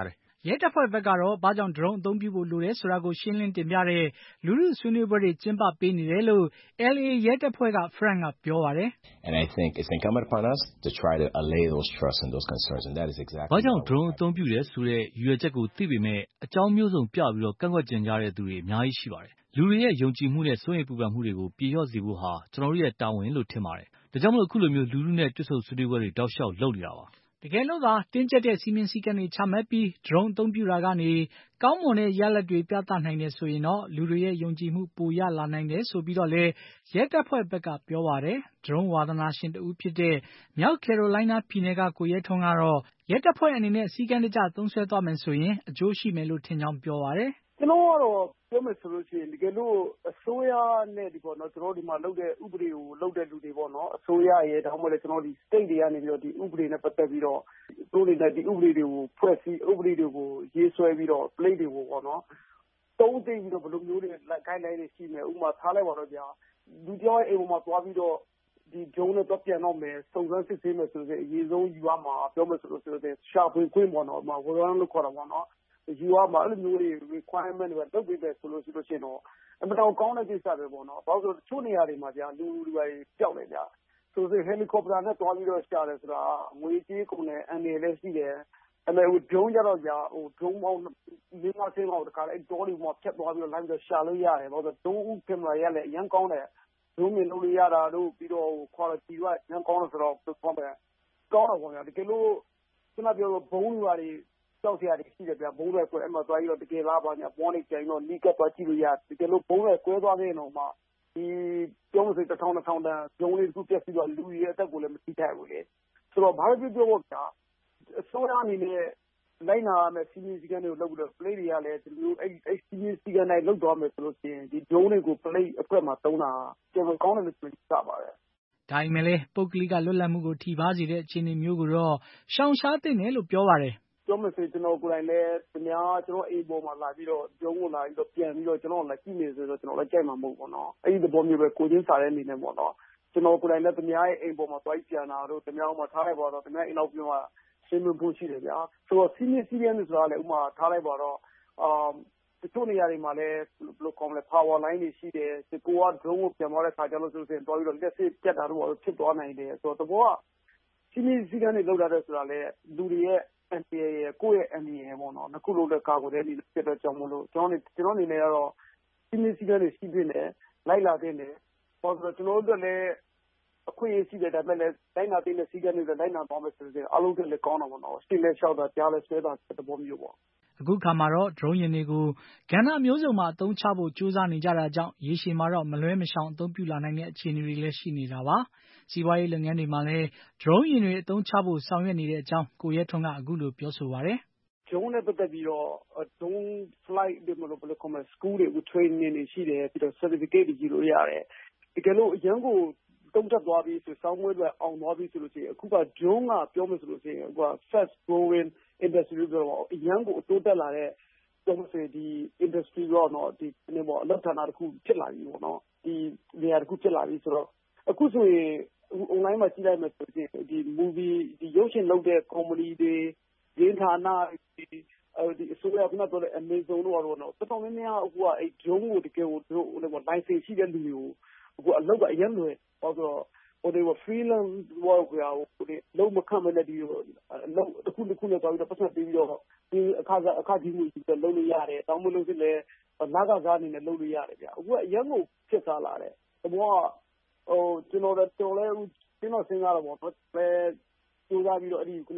ရဲတပ်ဖွဲ့ဘက်ကတော့ဘာကြောင့် drone အသုံးပြုဖို့လိုတယ်ဆိုတာကိုရှင်းလင်းတင်ပြတဲ့လူထုဆွေးနွေးပွဲတွေကျင်းပပေးနေတယ်လို့ LA ရဲတပ်ဖွဲ့က Frank ကပြောပါတယ်။ And I think it's incumbent upon us to try to allay those trusts and those concerns, and that is exactly. ဘာကြောင့် drone အသုံးပြုတယ်ဆိုတဲ့ရည်ရွယ်ချက်ကိုသိပေမဲ့အကြောင်းမျိုးစုံပြပြီးကန့်ကွက်ကြင်ကြတဲ့သူတွေအများကြီးရှိပါတယ်။လူတွေရဲ့ယုံကြည်မှုနဲ့စိုးရိမ်ပူပန်မှုတွေကိုပြေလျော့စေဖို့ဟာကျွန်တော်တို့ရဲ့တာဝန်လို့ထင်ပါတယ်။ဒါကြောင့်အခုလိုမျိုးလူထုနဲ့တွေ့ဆုံဆွေးနွေးပွဲတွေတောက်လျှောက်လုပ်နေတာပါ။တကယ်လို့သာတင်းကျပ်တဲ့စီမင်းစည်းကမ်းတွေချမှတ်ပြီး drone အသုံးပြုတာကနေကောင်းမွန်တဲ့ရလဒ်တွေပြသနိုင်တယ်ဆိုရင်တော့လူတွေရဲ့ယုံကြည်မှုပိုရလာနိုင်တယ်ဆိုပြီးတော့လည်းရဲတပ်ဖွဲ့ဘက်ကပြောပါတယ်။ drone ဝါသနာရှင်တဦးဖြစ်တဲ့မြောက်ကယ်ရိုလိုင်းနားပြည်နယ်ကကိုရဲထွန်းကတော့ရဲတပ်ဖွဲ့အနေနဲ့စည်းကမ်းတကျသုံးစွဲသွားမယ်ဆိုရင်အကျိုးရှိမယ်လို့ထင်ကြောင်းပြောပါတယ်။ကျွန်တော်ကတော့ပြောမယ်ဆိုလို့ရှိရင်တကယ်လို့အစိုးရနဲ့ကျွန်တော်ဒီမှာလုပ်တဲ့ဥပဒေကိုလုပ်တဲ့လူတွေပေါ့နော်အစိုးရရဲ့ဒါမှမဟုတ်လည်းကျွန်တော်ဒီ state တွေကနေပြီးတော့ဒီဥပဒေနဲ့ပတ်သက်ပြီးတော့သူတို့တွေဒီဥပဒေတွေကိုဖွဲ့စည်းဥပဒေတွေကိုရေးဆွဲပြီးတော့ plate တွေကိုပေါ့နော်တုံးသိပြီးတော့ဘယ်လိုမျိုးတွေ guideline တွေရှိမယ်ဥပမာထားလိုက်ပါတော့ဗျာလူတယောက်ရဲ့အိမ်ပေါ်မှာသွားပြီးတော့ဒီဂျုံနဲ့တော့ပြန်တော့မယ်စုံစမ်းစစ်ဆေးမယ်ဆိုရင်အရေးဆုံးယူရမှာပြောမယ်ဆိုလို့ရှာဖွေခွင့်ပေါ့နော်ဝရမ်းလို့ခေါ်တာပေါ့နော်ယူရမှာအဲ့လိုမျိုးတွေ requirement တွေလုပ်ပေးမယ်ဆိုလို့ရှိရင်တော့အမှန်တော့ကောင်းတဲ့ကိစ္စပဲပေါ့နော်ဘာလို့ဆိုတချို့နေရာတွေမှာဗျာလူတွေပျောက်နေဗျာဆိုဟယ်လီကော်ပတာနဲ့တွားပြီးတော့ရှာတယ်ဆိုတာငွေကြေးကုန်တယ်အန်တယ်လည်းရှိတယ်အဲ့မဲ့ဒရုန်းကြတော့ကြာဒရုန်းပေါင်း5-6ဆင်းလောက်တခါအဲ့တော်တွေမှာဖြတ်သွားပြီးတော့လိုက်ပြီးတော့ရှာလို့ရတယ်ဘာလို့ဆိုဒရုန်းဦးကင်မရာရလည်းအရင်ကောင်းတယ်ဒရုန်းမြင်လို့ရတာတို့ပြီးတော့ quality ကရန်ကောင်းလို့ဆိုတော့ကောင်းတယ်ကောင်းတော့ဗျာတကယ်လို့ခုနပြောဘုံတွေကြောက်စရာတွေရှိတယ်ဗျာဘုံတွေကွယ်အဲ့မှာသွားပြီးတော့တကယ်လားပါညာပေါ်နေကြရင်တော့နီးကပ်သွားကြည့်လို့ရတကယ်လို့ဘုံတွေကွဲသွားခဲ့ရင်တော့မှဒီပြောမစ1000-2000တန်ဂျုံလေးတစ်ခုပြက်ပြီးတော့လူရဲ့အသက်ကိုလည်းမထိခိုက်ဘူးလေဆိုတော့ဘာလို့ပြောဖို့ဗျာအစိုးရအနေနဲ့လိုက်နာရမယ်စီမင်းစည်းကမ်းတွေကိုလုပ်ပြီးတော့ play တွေကလည်းဒီလိုအဲ့စီမင်းစည်းကမ်းတိုင်းလုပ်သွားမယ်ဆိုလို့ရှိရင်ဒီဂျုံတွေကို play အတွက်မှာတုံးတာကျွန်တော်ကောင်းတယ်လို့ပြောပါတယ်ဒါပေမဲ့လည်းပုဂ္ဂလိကလွတ်လပ်မှုကိုထိပါစေတဲ့အခြေအနေမျိုးကိုတော့ရှောင်ရှားသင့်တယ်လို့ပြောပါတယ်ပြောမယ်ဆိုကျွန်တော်ကိုယ်တိုင်လည်းကျွန်တော်အိမ်ပေါ်မှာလာပြီးတော့ဂျုံကိုလာပြီးတော့ပြန်ပြီးတော့ကျွန်တော်လည်းကြည့်နေဆိုတော့ကျွန်တော်လည်းကြိုက်မှာမဟုတ်ဘူးပေါ့နော်အဲ့ဒီသဘောမျိုးပဲကိုချင်းစားတဲ့အနေနဲ့ပေါ့နော်ကျွန်တော်ကိုယ်တိုင်လည်းသူများရဲ့အိမ်ပေါ်မှာသွားပြန်တာတို့သူများမှာထားလိုက်ပါတော့သူများအိမ်နောက်ပြောမှာရှင်းမဖို့ရှိတယ်ဗျာဆိုတော့စီးနေဆိုတာလည်းဥမာထားလိုက်ပါတော့တချို့နေရာတွေမှာလည်းဘယ်လိုကောင်းလဲ power line တွေရှိတယ်ကိုက drone ကိုပြန်သွားတဲ့ခါကျလို့ဆိုရင်တွားပြီးတော့လက်စစ်ပြတ်တာတို့ဖြစ်သွားနိုင်တယ်ဆိုတော့တဘောကစီးနေကနေလောက်လာတဲ့ဆိုတာလည်းလူတွေရဲ့အန်တီရဲ့ကိုယ့်ရဲ့အန်တီရဲ့ပေါ့နော်နှစ်ခုလုံးလည်းကာကွယ်တဲ့အနေနဲ့ဖြစ်တော့ကြောင်းမလို့ကျွန်တော်အနေနဲ့ကတော့စီးနေစီးကနေရှိနေတယ်လိုက်လာတဲ့တယ်ပေါ့ဆိုတော့ကျွန်တော်တို့လည်းအခွင့်အရေးရှိတဲ့ဒါပေမဲ့လည်းတိုင်းနာတဲ့စီးကနေလည်းတိုင်းနာသွားမယ်ဆိုရင်အလုံးစုံလည်းကောင်းတာပေါ့နော်ရှင်းလဲလျှောက်တာကြားလဲဆွဲတာတဲ့ဘောမျိုးပေါ့အခုခါမှာတော့ drone ယာဉ်တွေကိုကဏ္ဍမျိုးစုံမှာအသုံးချဖို့ကြိုးစားနေကြတာကြောင့်ရေရှည်မှာတော့မလွဲမရှောင်အသုံးပြုလာနိုင်တဲ့အခြေအနေတွေလည်းရှိနေတာပါစီးပွားရေးလုပ်ငန်းတွေမှာလည်း drone ယာဉ်တွေအသုံးချဖို့ဆောင်ရွက်နေတဲ့အကြောင်းကိုရဲထွန်းကအခုလိုပြောဆိုပါတယ်ဂျုံနဲ့ပတ်သက်ပြီးတော့ drone flight တွေမလို့ဘယ်လိုခေါ်မလဲ school တွေ training တွေရှိတယ်ပြီးတော့ certificate တွေယူလို့ရတယ်တကယ်လို့အရန်ကိုတုံးတက်သွားပြီးဆိုစောင်းမွေးတွေအောင်သွားပြီးဆိုလို့ရှိရင်အခုကဂျုံကပြောမယ်ဆိုလို့ရှိရင်အခုက fast growing industry လို့ပြောတော့အရန်ကိုအတိုးတက်လာတဲ့ပြောမယ်ဆိုရင်ဒီ industry တော့เนาะဒီနေပေါ့အလုပ်ဌာနတစ်ခုဖြစ်လာပြီပေါ့เนาะဒီနေရာတစ်ခုဖြစ်လာပြီဆိုတော့အခုဆိုရင် online မှာကြည့်လိုက်မယ်ဆိုရင်ဒီ movie ဒီရုပ်ရှင်လုပ်တဲ့ comedy တွေရင်းဌာနဒီအစိုးရကပြောတဲ့ Amazon တို့ကတော့တော်တော်များများအခုကအဲ့ဂျုံကိုတကယ်ကိုတို့ဟို license ရှိတဲ့လူတွေကိုအခုအလုပ်ကအရင်လွယ်ဟောဆိုတော့ဟိုတွေ freelance work ကိုလုံးမခံမနဲ့ဒီလုံးတစ်ခုနဲ့သွားပြီးတော့ပတ်သက်ပြီးတော့ဒီအခကြီးမှုကြီးလုပ်လို့ရတယ်တောင်းမလို့ဖြစ်လဲနာကစားအနေနဲ့လုပ်လို့ရတယ်ဗျအခုကအရင်ကိုဖြစ်စားလာတယ်တဘောကဟိုကျွန်တော်စဉ်းစားတော့ပေါ့နော်ပဲကြိုးစားပြီးတော့အဲ့ဒီခုန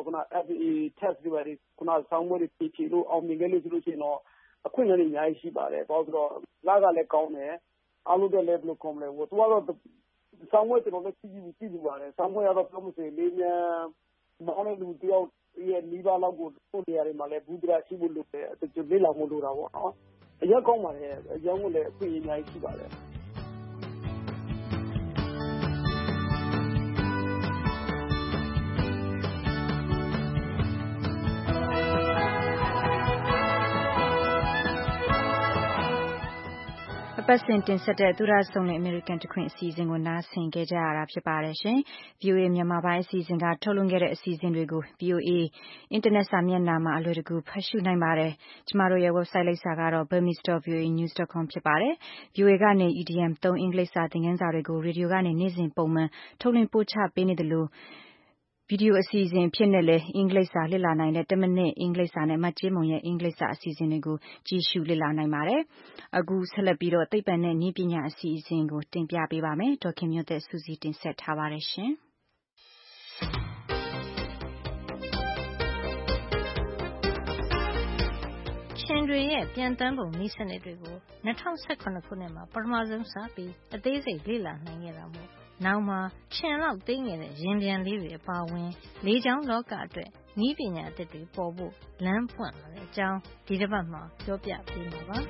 FA test တွေပါတယ်ခုနဆောင်းမွေးတွေဖြည့်လို့အောင်မြင်ခဲ့လို့ဆိုလို့ရှိရင်တော့အခွင့်အရေးအများကြီးရှိပါတယ်ဘာလို့ဆိုတော့လာကလည်းကောင်းတယ်အားလုံးလည်းဘယ်လိုကောင်းလဲဟိုသူကတော့ဆောင်းမွေးကျွန်တော်လည်းကြည့်ပြီးပါတယ်ဆောင်းမွေးကတော့ပြောမစင်လေးမြန်မောင်းတဲ့လူတယောက်ရဲ့နီးပါးလောက်ကိုပို့နေရတယ်မှာလည်းဘူးဒရာရှိဖို့လုပ်တယ်အတူလေးလာဖို့လိုတာပေါ့နော်အရင်ကောင်းပါတယ်အရင်ကလည်းအခွင့်အရေးအများကြီးရှိပါတယ်အပတ်စဉ်တင်ဆက်တဲ့သူရဆုံးတဲ့ American တခွင်အစီအစဉ်ကိုနားဆင်ကြရတာဖြစ်ပါတယ်ရှင်။ VOA မြန်မာပိုင်းအစီအစဉ်ကထုတ်လွှင့်ခဲ့တဲ့အစီအစဉ်တွေကို VOA အင်တာနက်စာမျက်နှာမှာအလွယ်တကူဖတ်ရှုနိုင်ပါတယ်။ကျမတို့ရဲ့ website လိပ်စာကတော့ burmese.voanews.com ဖြစ်ပါတယ်။ VOA ကနေ EDM 3အင်္ဂလိပ်စာသင်ခန်းစာတွေကို ရေဒီယိုကနေနေ့စဉ်ပုံမှန်ထုတ်လွှင့်ပို့ချပေးနေတယ်လို့ဗီဒီယိုအစီအစဉ်ဖြစ်နဲ့လည်းအင်္ဂလိပ်စာလေ့လာနိုင်တဲ့10မိနစ်အင်္ဂလိပ်စာနဲ့မကြေးမုံရဲ့အင်္ဂလိပ်စာအစီအစဉ်တွေကိုကြည့်ရှုလေ့လာနိုင်ပါတယ်။အခုဆက်လက်ပြီးတော့သိပ္ပံနဲ့နည်းပညာအစီအစဉ်ကိုတင်ပြပေးပါမယ်။ဒေါ်ခင်မျိုးသက်စူးစီးတင်ဆက်ထားပါတယ်ရှင်။ချင်းတွေရဲ့ပြန်တန်းပုံနည်းစနစ်တွေကို2018ခုနှစ်မှာပထမဆုံးစပြီးအသေးစိတ်လေ့လာနိုင်ခဲ့တာမို့နောက်မှာချင်းလောက်သိငယ်တဲ့ရင်ပြန်လေးတွေအပါအဝင်လေးချောင်းလောကအတွက်နည်းပညာအသစ်တွေပေါ်ဖို့လမ်းပွင့်လာတဲ့အကြောင်းဒီတစ်ပတ်မှာပြောပြပေးမှာပါ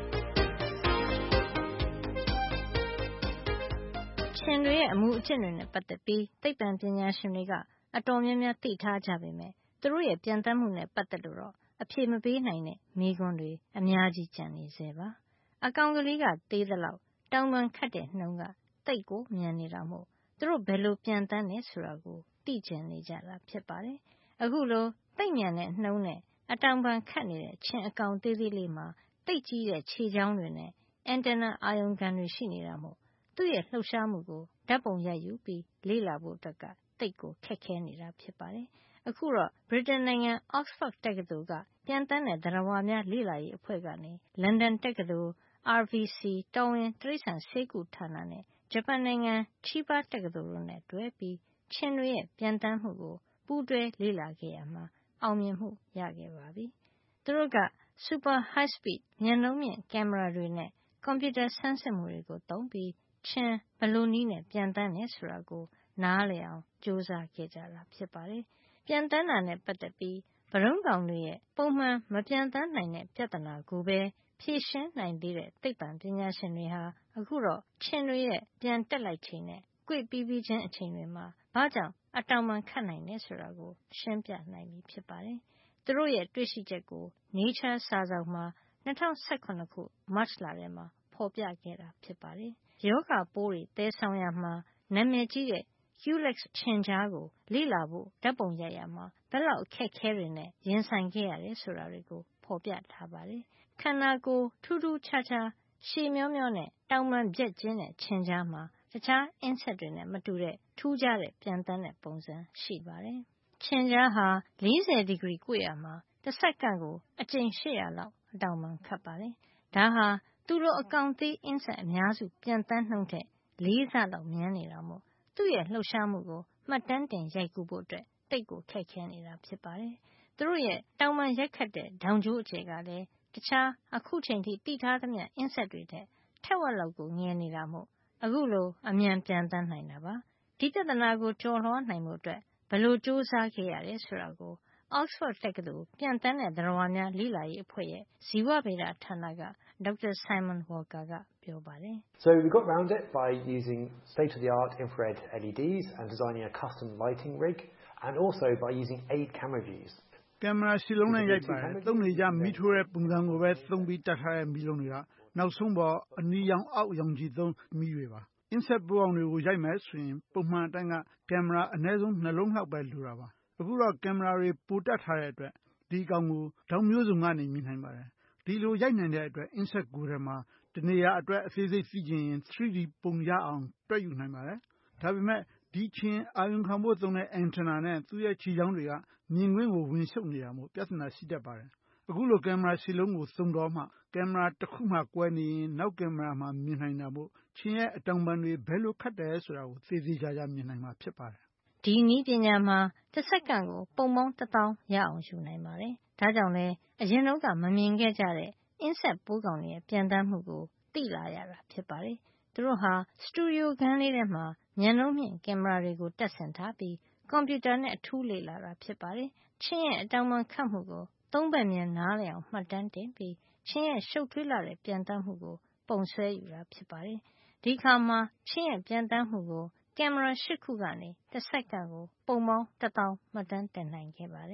ချင်းတွေရဲ့အမှုအကျင့်တွေနဲ့ပတ်သက်ပြီးသိပ္ပံပညာရှင်တွေကအတော်များများသိထားကြပေမဲ့သူတို့ရဲ့ပြန်တန်းမှုနဲ့ပတ်သက်လို့တော့အဖြေမပေးနိုင်တဲ့မေးခွန်းတွေအများကြီးကျန်နေသေးပါအကောင်ကလေးကသေးသလောက်တောင်ပံခတ်တဲ့နှုံးကသိပ်ကိုမြန်နေတာမို့သူတို့ဘယ်လိုပြန်တန်းနေဆိုတာကိုသိကျင်နေကြတာဖြစ်ပါတယ်အခုလိုသိပ်မြန်တဲ့နှုံးနဲ့အတောင်ပံခတ်နေတဲ့ချင်းအကောင်သေးသေးလေးမှာသိပ်ကြီးတဲ့ခြေချောင်းတွေနဲ့အန်တင်နာအာယုံခံတွေရှိနေတာမို့သူ့ရဲ့လှုပ်ရှားမှုကိုဓာတ်ပုံရိုက်ယူပြီးလေ့လာဖို့အတွက်ကသိပ်ကိုခက်ခဲနေတာဖြစ်ပါတယ်အခုတော့ဗြိတိန်နိုင်ငံ Oxford တက္ကသိုလ်ကပြန်တန်းတဲ့သတ္တဝါများလေ့လာရေးအဖွဲ့ကနေလန်ဒန်တက္ကသိုလ် RVC တော်ဝင်တိရစ္ဆာန်ဆေးကုဌာနနဲ့ဂျပန်နိုင်ငံ Chiba တက္ကသိုလ်တို့နဲ့တွဲပြီးချင်းတွေရဲ့ပြန်တန်းမှုကိုပူးတွဲလေ့လာခဲ့ရမှာအောင်မြင်မှုရခဲ့ပါပြီ။သူတို့က Super High Speed မြန်နှုန်းမြင့်ကင်မရာတွေနဲ့ကွန်ပြူတာဆန်းစစ်မှုတွေကိုသုံးပြီးချင်းဘယ်လိုနည်းနဲ့ပြန်တန်းတယ်ဆိုတာကိုနားလည်အောင်ကြိုးစားခဲ့ကြတာဖြစ်ပါတယ်။ပြန်တန်းတာနဲ့ပတ်သက်ပြီးဘရုံးကောင်တွေရဲ့ပုံမှန်မပြန်တန်းနိုင်တဲ့ပြဿနာကိုပဲဖြေရှင်းနိုင်သေးတဲ့သိပ္ပံပညာရှင်တွေဟာအခုတော့ချင်းတွေရဲ့ပြန်တက်လိုက်ချိန်နဲ့ကွေ့ပြီးပြီးချင်းအချိန်တွေမှာဘာကြောင့်အတောင်ပံခတ်နိုင်တယ်ဆိုတာကိုရှင်းပြနိုင်ပြီဖြစ်ပါတယ်။သူတို့ရဲ့တွေ့ရှိချက်ကို Nature စာစောင်မှာ2018ခုမတ်လထဲမှာဖော်ပြခဲ့တာဖြစ်ပါတယ်။ယောဂပိုးတွေသယ်ဆောင်ရမှာနာမည်ကြီးတဲ့ Culex ခြင်ကျားကိုလေ့လာဖို့ဓာတ်ပုံရိုက်ရမှာဘယ်လောက်အခက်ခဲတွေနဲ့ရင်ဆိုင်ခဲ့ရတယ်ဆိုတာတွေကိုဖော်ပြထားပါတယ်။ခန္ဓာကိုယ်ထူးထူးခြားခြားရှည်မျောမျောနဲ့တောင်ပံပြက်ကျင်းတဲ့ခြင်ကျားမှာတခြား insect တွေနဲ့မတူတဲ့ထူးခြားတဲ့ပြန်တန်းတဲ့ပုံစံရှိပါတယ်။ခြင်ကျားဟာ40 ဒီဂရီကွေ့ရမှာတစ်စက္ကန့်ကိုအကြိမ်800လောက်အတောင်ပံခတ်ပါတယ်။ဒါဟာသူတို့အကောင်သေး insect အများစုပြန်တန်းနှုန်းထက်4 ဆလောက်မြန်နေတာမို့သူ့ရဲ့လှုပ်ရှားမှုကိုမှတ်တမ်းတင်ရိုက်ကူးဖို့အတွက်သိပ်ကိုခက်ခဲနေတာဖြစ်ပါတယ်။သူတို့ရဲ့တောင်ပံရိုက်ခတ်တဲ့ဒေါင်ကြိုးအကျယ်ကလည်းတခြားအခုချိန်ထိသိထားသမျှ insect တွေထက်ဝက်လောက်ကိုငယ်နေတာမို့အခုလိုအမြန်ပြန်တန်းနိုင်တာပါ။ဒီပြဿနာကိုကျော်လွှားနိုင်မှုအတွက်ဘယ်လိုကြိုးစားခဲ့ရတယ်ဆိုတာကို Oxford တက္ကသိုလ်ပြန်တန်းတဲ့သတ္တဝါများလေ့လာရေးအဖွဲ့ရဲ့ဇီဝဗေဒဌာနကဒေါက်တာ Simon Walker ကပြောပါတယ်။ So we got round it by using state-of-the-art infrared LEDs and designing a custom lighting rig and also by using 8 camera views. ကင်မရာရှည်လုံးနဲ့ရိုက်ပါတယ်။သုံးနေကြမီးထိုးတဲ့ပုံစံကိုပဲသုံးပြီးတတ်ထားတဲ့မီးလုံးတွေကနောက်ဆုံးပေါ်အနီရောင်အောက်ရောင်ခြည်သုံးမီးတွေပါ။ insect ပိုးအောင်တွေကိုရိုက်မယ်ဆိုရင်ပုံမှန်အတိုင်းကကင်မရာအနည်းဆုံးနှလုံးလောက်ပဲလိုတာပါ။အခုတော့ကင်မရာတွေပိုတက်ထားတဲ့အတွက်ဒီကောင်ကိုဒေါင်မျိုးစုံကနေမြင်နိုင်ပါတယ်။ဒီလိုရိုက်နိုင်တဲ့အတွက် insect ကိုယ်ထဲမှာတနေရာအတွက်အသေးစိတ်သိချင်ရင် 3D ပုံရအောင်တွက်ယူနိုင်ပါတယ်။ဒါပေမဲ့ဒီချင်းအာယုံခံဖို့သုံးတဲ့ antenna နဲ့သူ့ရဲ့ခြေချောင်းတွေကမြင်ကွင်းကိုဝင်ရှုပ်နေတာမို့ပြဿနာရှိတတ်ပါတယ်။အခုလိုကင်မရာရှည်လုံးကိုသုံးတော့မှကင်မရာတစ်ခုမှကွဲနေရင်နောက်ကင်မရာမှာမြင်နိုင်တာမို့ချင်းရဲ့အတောင်ပံတွေဘယ်လိုခတ်တယ်ဆိုတာကိုသေသေးချာချာမြင်နိုင်မှာဖြစ်ပါတယ်။ဒီနည်းပညာမှာတစ်စက္ကန့်ကိုပုံပေါင်း1000ရအောင်ယူနိုင်ပါတယ်။ဒါကြောင့်လဲအရင်တော့ကမမြင်ခဲ့ကြတဲ့ insect ပိုးကောင်တွေရဲ့ပြန်တန်းမှုကိုသိလာရတာဖြစ်ပါတယ်။သူတို့ဟာစတူဒီယိုခန်းလေးထဲမှာမြန်နှုန်းမြင့်ကင်မရာတွေကိုတပ်ဆင်ထားပြီးကွန်ပြူတာနဲ့အထူးလေ့လာတာဖြစ်ပါတယ်။ချင်းရဲ့အတောင်ပံခတ်မှုကို3 ဘက်မြင်နားလည်အောင်မှတ်တမ်းတင်ပြီးချင်းရဲ့ရှုပ်ထွေးလာတဲ့ပြန်တန်းမှုကိုပုံဆွဲယူတာဖြစ်ပါတယ်။ဒီအခါမှာချင်းရဲ့ပြန်တန်းမှုကိုကင်မရာ8 ခုကနေတစ်စက္ကန့်ကိုပုံပေါင်း1000မှတ်တမ်းတင်နိုင်ခဲ့ပါတယ်။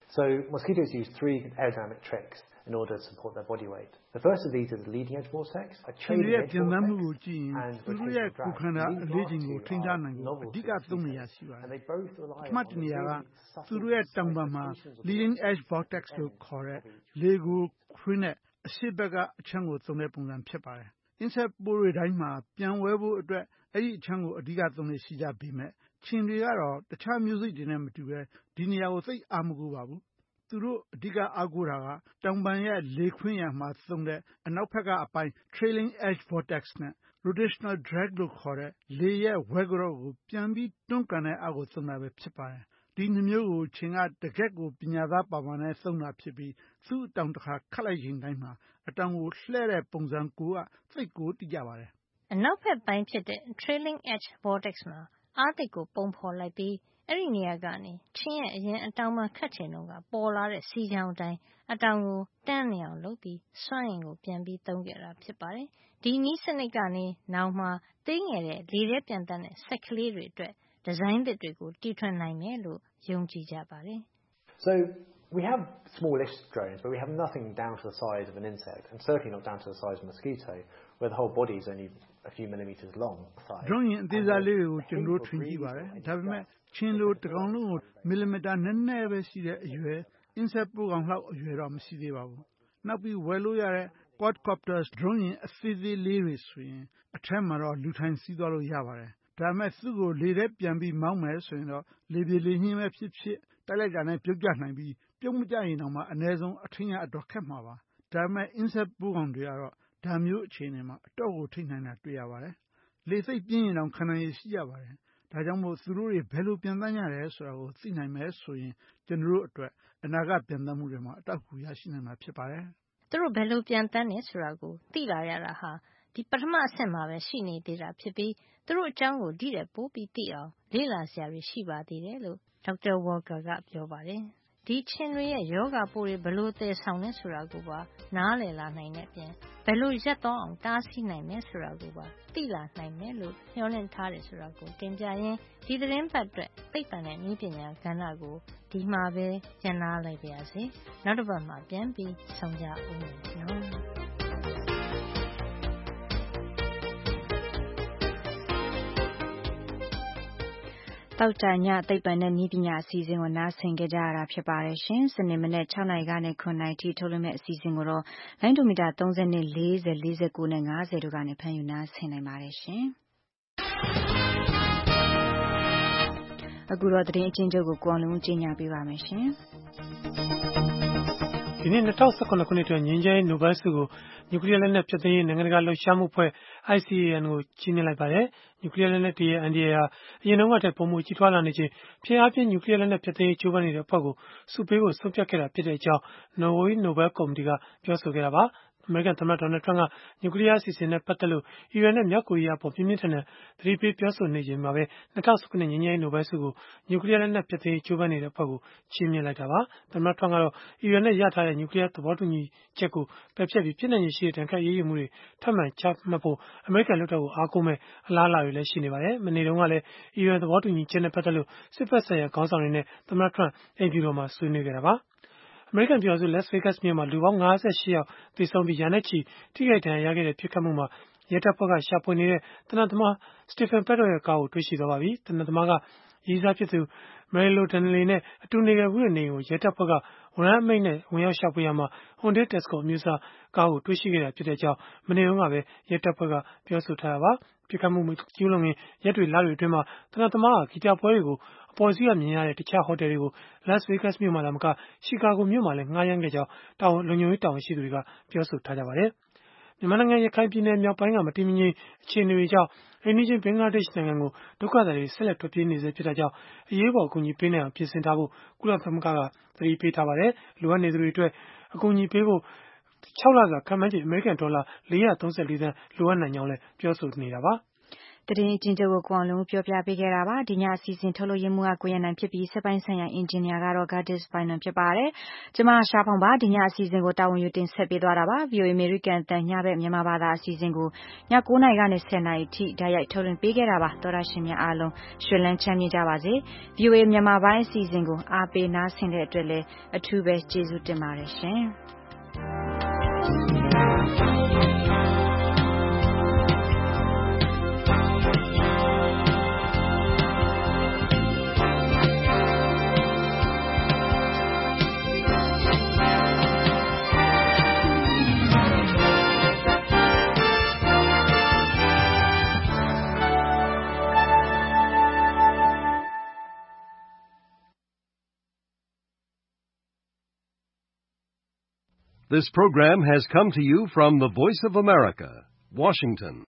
So mosquitoes use 3 aerodynamic tricks in order to support their body weight. The first of these is the leading edge vortex, a trailing edge vortex, and rotational drag. These last two are novel techniques, and they both rely on the ability to suffer leading edge vortex လို့ခေါ်တဲ့လေကိုခွင်းနဲ့အရှိဘက်ကအချမ်းကိုသုံးတဲ့ပုံစံဖြစ်ပါတယ်။ insect ပိုးတွေတိုင်းမှာပြန်ဝဲဖို့အတွက်အဲ့ဒီအချမ်းကိုအဓိကသုံးနေရှိကြပေမဲ့ခြင်တွေကတော့တခြားမျိုးစိတ်တွေနဲ့မတူပဲဒီနေရာကိုသိအားမကိုပါဘူး။သူတို့အဓိကအားကိုးတာကတောင်ပံရဲ့လေခွင်းရံမှာသုံးတဲ့အနောက်ဘက်ကအပိုင်း trailing edge vortex နဲ့ rotational drag လို့ခေါ်တဲ့လေရဲ့ဝဲကြောကိုပြန်ပြီးတွန်းကန်တဲ့အားကိုသုံးတာပဲဖြစ်ပါတယ်။ဒီနှမျိုးကိုခြင်ကတကက်ကိုပညာသားပါပါနဲ့သုံးတာဖြစ်ပြီးသူ့အတောင်တစ်ခါခတ်လိုက်ရင်တိုင်းမှာအတောင်ကိုလှဲ့တဲ့ပုံစံကိုကသိပ်ကိုတိကျပါတယ်။အနောက်ဘက်ပိုင်းဖြစ်တဲ့ trailing edge vortex မှာအားသိပ်ကိုပုံဖော်လိုက်ပြီးအဲ့ဒီနေရာကနေချင်းရဲ့အရင်အတောင်မှခတ်ချင်တော့ကပေါ်လာတဲ့စီချောင်းတိုင်းအတောင်ကိုတန်းနေအောင်လုပ်ပြီးစွမ်းအင်ကိုပြန်ပြီးသုံးခဲ့တာဖြစ်ပါတယ်။ဒီနည်းစနစ်ကနေနောက်မှာသေးငယ်တဲ့လေထဲပြန်တန်းတဲ့ဆက်ကလေးတွေအတွက်ဒီဇိုင်းသစ်တွေကိုတီထွင်နိုင်မယ်လို့ယုံကြည်ကြပါတယ်။ So we have smallish drones, but we have nothing down to the size of an insect, and certainly not down to the size of a mosquito, where the whole body is only a few millimeters long. drone ရဲ့အသေးစားလေးတွေကိုကျွန်တော်ထွင်ကြည့်ပါတယ်။ဒါပေမဲ့ချင်းလိုတကောင်လုံးကိုမီလီမီတာနည်းနည်းပဲရှိတဲ့အရွယ် insect ပိုးကောင်လောက်အရွယ်တော့မရှိသေးပါဘူး။နောက်ပြီးဝယ်လို့ရတဲ့ quadcopters drone ရဲ့အသေးသေးလေးတွေဆိုရင်အထက်မှာတော့လူထိုင်စီးသွားလို့ရပါတယ်။ဒါပေမဲ့သူ့ကိုလေထဲပြန်ပြီးမောင်းမယ်ဆိုရင်တော့လေပြေလေနှင်းပဲဖြစ်ဖြစ်တိုက်လိုက်တာနဲ့ပြုတ်ကျနိုင်ပြီးပြုတ်မကျရင်တော့မှအနည်းဆုံးအထင်ရအတော်ခက်မှာပါ။ဒါပေမဲ့ insect ပိုးကောင်တွေကတော့ဒါမျိုးအခြေအနေမှာအတော့ကိုထိနိုင်တာတွေ့ရပါတယ်။လေစိတ်ပြင်းရင်တော့ခံနိုင်ရရှိရပါတယ်။ဒါကြောင့်မို့သူတို့တွေဘယ်လိုပြန်တန်းရတယ်ဆိုတာကိုသိနိုင်မယ်ဆိုရင်ကျွန်တော်တို့အတွက်အနာဂတ်ပြန်တန်းမှုတွေမှာအထောက်အကူရရှိနိုင်မှာဖြစ်ပါတယ်။သူတို့ဘယ်လိုပြန်တန်းနေဆိုတာကိုသိလာရတာဟာဒီပထမအဆင့်မှာပဲရှိနေသေးတာဖြစ်ပြီးသူတို့အကြောင်းကိုဒီတဲ့ပို့ပြီးသိအောင်လေ့လာစရာတွေရှိပါသေးတယ်လို့ဒေါက်တာဝေါ်ကာကပြောပါတယ်။ဒီချင်းတွေရဲ့ယောဂပိုးတွေဘယ်လိုသယ်ဆောင်လဲဆိုတာကိုပါနားလည်လာနိုင်တဲ့အပြင်ဘယ်လိုရက်တော့အောင်တားဆီးနိုင်လဲဆိုတာကိုပါသိလာနိုင်မယ်လို့မျှော်လင့်ထားတယ်ဆိုတာကိုတင်ပြရင်းဒီသတင်းပတ်အတွက်သိပ္ပံနဲ့နည်းပညာကဏ္ဍကိုဒီမှာပဲကျန်နာလိုက်ပါရစေ။နောက်တစ်ပတ်မှာပြန်ပြီးဆုံကြဦးမယ်နော်။တောက်ကြညသိပ္ပံနဲ့နည်းပညာအစီအစဉ်ကိုနားဆင်ကြရတာဖြစ်ပါတယ်ရှင်။စနေမနေ့6နာရီကနေ9နာရီထိထုတ်လွှင့်မဲ့အစီအစဉ်ကိုတော့လိုင်းဒိုမီတာ30နဲ့40 49နဲ့50တို့ကနေဖမ်းယူနားဆင်နိုင်ပါတယ်ရှင်။အခုတော့သတင်းအချင်းချုပ်ကိုကိုအောင်လုံးကြီးညာပေးပါမယ်ရှင်။ဒီနေ့2019ခုနှစ်အတွက်ငြိမ်းချမ်းရေးနိုဘယ်ဆုကိုနျူကလ িয়ার လက်နက်ဖျက်သိမ်းရေးနိုင်ငံတကာလှုပ်ရှားမှုအဖွဲ့ ICAN ကိုချီးမြှင့်လိုက်ပါတယ်။နျူကလ িয়ার လက်နက်တွေရဲ့အန္တရာယ်ဟာအရင်တုန်းကထက်ပိုမိုကြီးထွားလာနေချိန်ဖြစ်အားဖြင့်နျူကလ িয়ার လက်နက်ဖျက်သိမ်းရေးကြိုးပမ်းနေတဲ့အဖွဲ့ကိုဆုပေးဖို့ဆုံးဖြတ်ခဲ့တာဖြစ်ကြောင်းနော်ဝေးနိုဘယ်ကော်မတီကပြောဆိုခဲ့တာပါ။အမေရိကန်သမ္မတဒေါ်နယ်ထရန့်ကနျူကလ িয়ার အစီအစဉ်နဲ့ပတ်သက်လို့အီရန်နဲ့မြောက်ကိုရီးယားအပေါ်ပြင်းပြင်းထန်ထန်သတိပေးပြောဆိုနေချိန်မှာပဲ2019ငြိမ်းချမ်းရေးနိုဘယ်ဆုကိုနျူကလ িয়ার လက်နက်ဖျက်သိမ်းရေးကြိုးပမ်းနေတဲ့အဖွဲ့ကိုချီးမြှင့်လိုက်တာပါ။သမ္မတထရန့်ကတော့အီရန်နဲ့ရထားတဲ့နျူကလ িয়ার သဘောတူညီချက်ကိုပယ်ဖျက်ပြီးဖြစ်နိုင်ရည်ရှိတဲ့ဒဏ်ခတ်ရေးယူမှုတွေထပ်မံချမှတ်ဖို့အမေရိကန်လွှတ်တော်ကိုအားကိုးမဲ့အလားအလာတွေလည်းရှိနေပါတယ်။မနေ့တုန်းကလည်းအီရန်သဘောတူညီချက်နဲ့ပတ်သက်လို့စစ်ဖက်ဆိုင်ရာခေါင်းဆောင်တွေနဲ့သမ္မတထရန့်အိမ်ဖြူတော်မှာဆွေးနွေးခဲ့တာပါ။အမေရိကန်ပြည်ထောင်စု Las Vegas မြို့မှာလူပေါင်း58ယောက်သေဆုံးပြီးရာနဲ့ချီထိခိုက်ဒဏ်ရာရခဲ့တဲ့ပစ်ခတ်မှုမှာရဲတပ်ဖွဲ့ကရှာဖွေနေတဲ့သေနတ်သမား Stephen Paddock ရဲ့ကားကိုတွေ့ရှိသွားပါပြီ။သေနတ်သမားကရေးစားဖြစ်သူ Marilo Donnelly နဲ့အတူနေခဲ့မှုတဲ့နေကိုရဲတပ်ဖွဲ့ကဝန်ထမ်းအမိန့်နဲ့ဝင်ရောက်ရှာဖွေရမှာ Hyundai Tucson အမျိုးအစားကားကိုတွေ့ရှိခဲ့တာဖြစ်ကြောင်းမနေ့တုန်းကပဲရဲတပ်ဖွဲ့ကပြောဆိုထားတာပါ။ပစ်ခတ်မှုကျူးလွန်ခင်ရက်တွေလတွေအတွင်းမှာသေနတ်သမားကဂီတပွဲတွေကိုအပေါ်စီးကမြင်ရတဲ့တခြားဟိုတယ်တွေကို Las Vegas မြို့မှာသာမကရှီကာဂိုမြို့မှာလည်းငှားရမ်းခဲ့ကြောင်းလုံခြုံရေးတာဝန်ရှိသူတွေကပြောဆိုထားကြပါတယ်။မြန်မာနိုင်ငံရခိုင်ပြည်နယ်မြောက်ပိုင်းကမတည်မငြိမ်အခြေအနေတွေကြောင့်အိမ်နီးချင်းဘင်္ဂလားဒေ့ရှ်နိုင်ငံကိုဒုက္ခသည်တွေဆက်လက်ထွက်ပြေးနေစေဖြစ်တာကြောင့်အရေးပေါ်အကူအညီပေးနိုင်အောင်ပြင်ဆင်ထားဖို့ကုလသမဂ္ဂကသတိပေးထားပါတယ်။လိုအပ်နေသူတွေအတွက်အကူအညီပေးဖို့6လစာခန့်မှန်းချေအမေရိကန်ဒေါ်လာ434သန်းလိုအပ်နိုင်ကြောင်းလည်းပြောဆိုနေတာပါ။သတင်းအကျဉ်းချုပ်ကိုကိုအောင်လုံးပြောပြပေးခဲ့တာပါဒီညအစီအစဉ်ထုတ်လို့ရမှုကကိုရနိုင်ဖြစ်ပြီးစက်ပိုင်းဆိုင်ရာအင်ဂျင်နီယာကတော့ Gardis Final ဖြစ်ပါတယ်ကျွန်မရှားဖောင်ပါဒီညအစီအစဉ်ကိုတာဝန်ယူတင်ဆက်ပေးသွားတာပါ VOA American တန်ညဘက်မြန်မာဘာသာအစီအစဉ်ကိုည9:00 နာရီကနေ 10:00 နာရီထိဓာတ်ရိုက်ထုတ်လွှင့်ပေးခဲ့တာပါသောရရှင်များအားလုံးရွှင်လန်းချမ်းမြေ့ကြပါစေ VOA မြန်မာပိုင်းအစီအစဉ်ကိုအားပေးနားဆင်တဲ့အတွက်လည်းအထူးပဲကျေးဇူးတင်ပါတယ်ရှင် This program has come to you from the Voice of America, Washington.